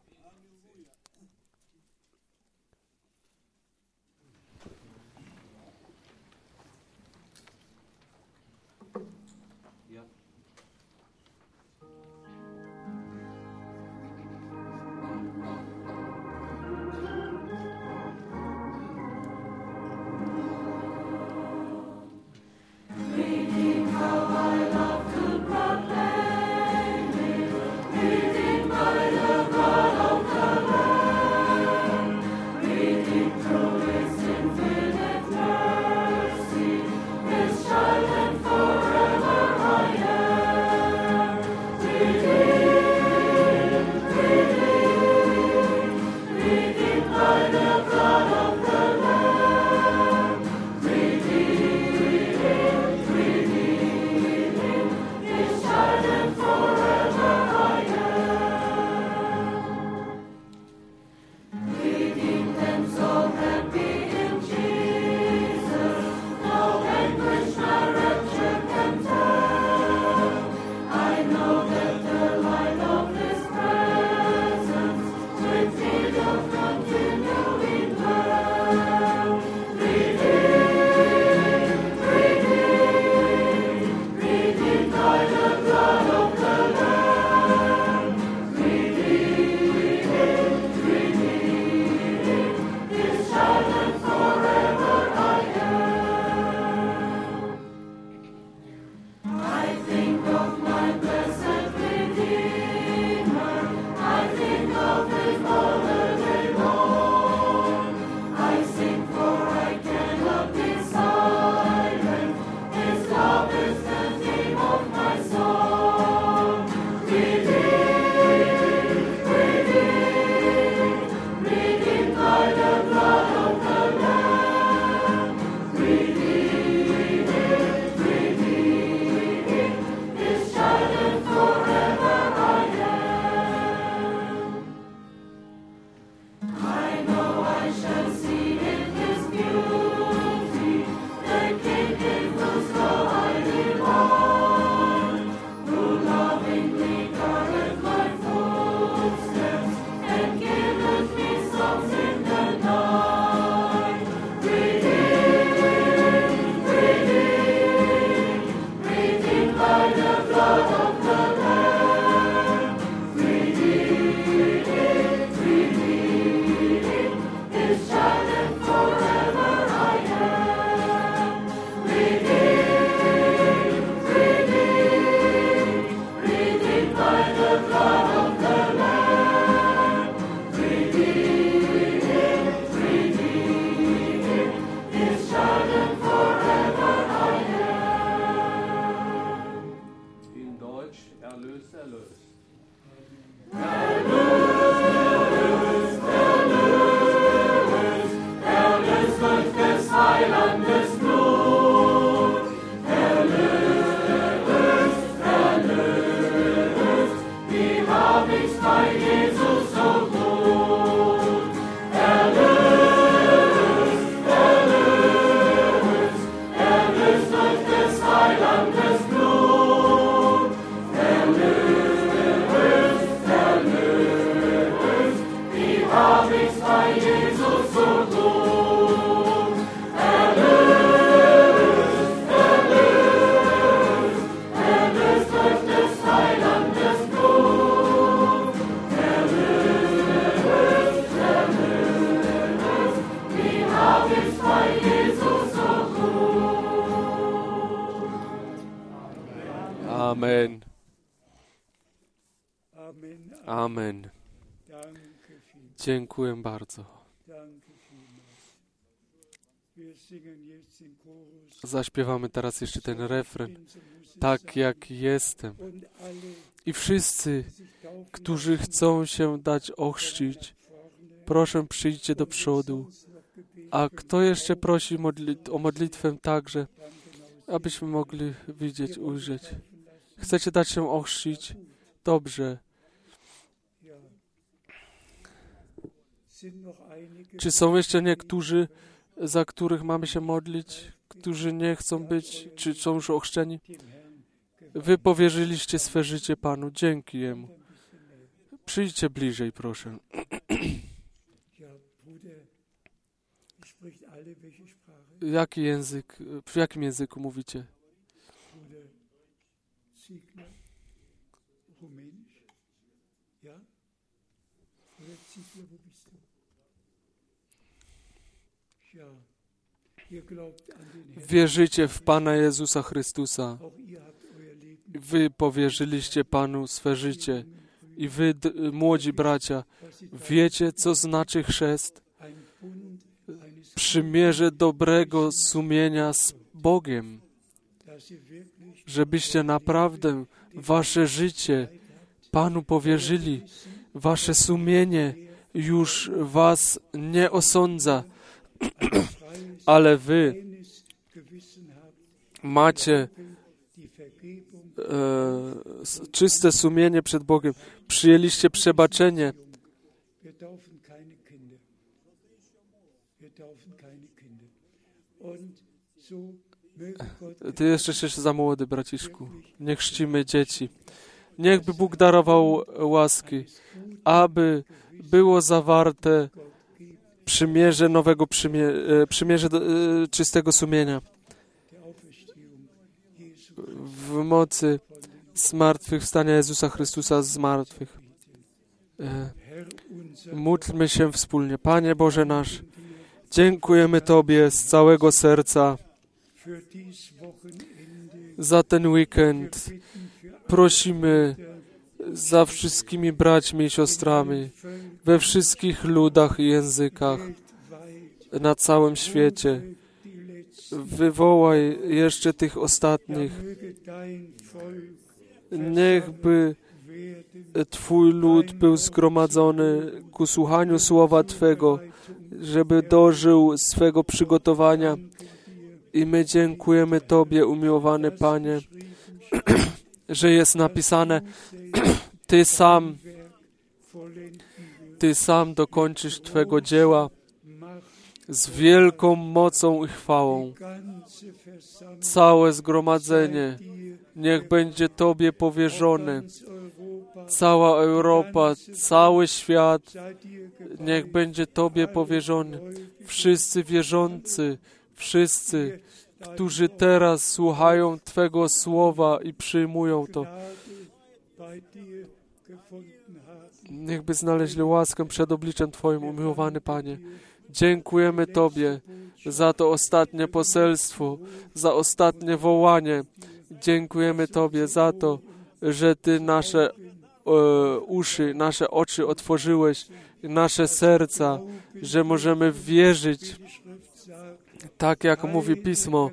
God Amen. Amen. Amen. Danke vielmals. Dziękuję bardzo. Danke vielmals. Wir singen jetzt den Chorus. Zaśpiewamy teraz jeszcze ten refren. Tak jak jestem. Und alle, I wszyscy, die sich taufen którzy chcą się dać ochrzcić, proszę przyjdźcie do przodu. A kto jeszcze prosi o modlitwę także, abyśmy mogli widzieć, ujrzeć. Chcecie dać się ochrzcić? Dobrze. sind noch einige, Czy są jeszcze niektórzy, za których mamy się modlić, którzy nie chcą być, czy są już ochrzczeni? dem Herrn Wy powierzyliście swe życie Panu. Dzięki Jemu. Przyjdźcie bliżej, proszę. Ja, Bruder, spricht alle welche Sprache? Jaki język, w jakim języku mówicie? Bruder Ziegler, Rumänisch? Ja? Bruder Ziegler, wo bist du? Ja, ihr glaubt an den Herrn, Wierzycie w Pana Jezusa Chrystusa. auch ihr habt euer Leben, Wy powierzyliście Panu swe życie. I wy, młodzi bracia, wiecie, co znaczy chrzest? ein Bund eines, Przymierze dobrego sumienia z Bogiem. dass ihr wirklich Żebyście naprawdę wasze życie Panu powierzyli. Wasze sumienie już was nie osądza, ale wy eines Gewissen habt, macie die Vergebung, czyste sumienie przed Bogiem. Przyjęliście przebaczenie. wir taufen keine Kinder. Wir taufen keine Kinder. Und so möge Gott Ty jeszcze za młody, braciszku. Nie chrzcimy dzieci. Niechby Bóg darował łaski, aby było zawarte przymierze nowego przymierze czystego sumienia der Auferstehung Jesu w mocy zmartwychwstania Jezusa Chrystusa z martwych. Herr unser Módlmy się wspólnie. Panie Boże nasz, dziękujemy Tobie z całego serca für dies Wochenende. za ten weekend. Bitten für Prosimy za wszystkimi braćmi i siostrami we wszystkich ludach i językach weltweit na całym świecie. die letzten. Wywołaj jeszcze tych ostatnich. Möge dein Volk Niechby werden Twój lud był zgromadzony ku słuchaniu słowa Twego, żeby dożył swego przygotowania. I my dziękujemy Tobie, umiłowany Panie, że jest napisane, Ty sam dokończysz Twego dzieła z wielką mocą i chwałą. Całe zgromadzenie niech będzie Tobie powierzone. Cała Europa, cały świat niech będzie Tobie powierzony. Wszyscy wierzący, wszyscy, którzy teraz słuchają Twego słowa i przyjmują to, niechby znaleźli łaskę przed obliczem Twoim, umiłowany Panie. Dziękujemy Tobie za to ostatnie poselstwo, za ostatnie wołanie. Dziękujemy Tobie za to, że Ty nasze uszy, nasze oczy otworzyłeś, nasze serca, że możemy wierzyć, tak jak mówi Pismo.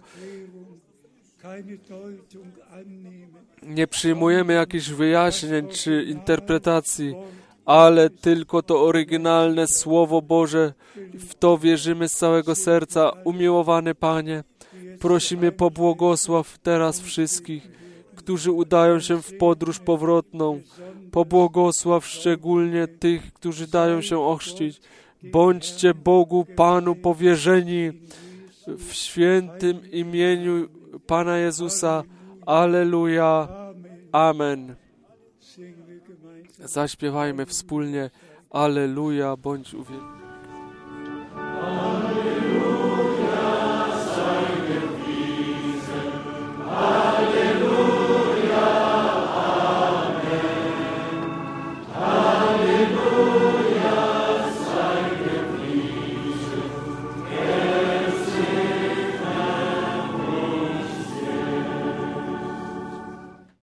Nie przyjmujemy jakichś wyjaśnień czy interpretacji, ale tylko to oryginalne Słowo Boże. W to wierzymy z całego serca. Umiłowany Panie, prosimy, pobłogosław teraz wszystkich, którzy udają się w podróż powrotną. Pobłogosław szczególnie tych, którzy dają się ochrzcić. Bądźcie Bogu, Panu powierzeni w świętym imieniu Pana Jezusa. Alleluja. Amen. Zaśpiewajmy wspólnie Aleluja, bądź uwielbiony.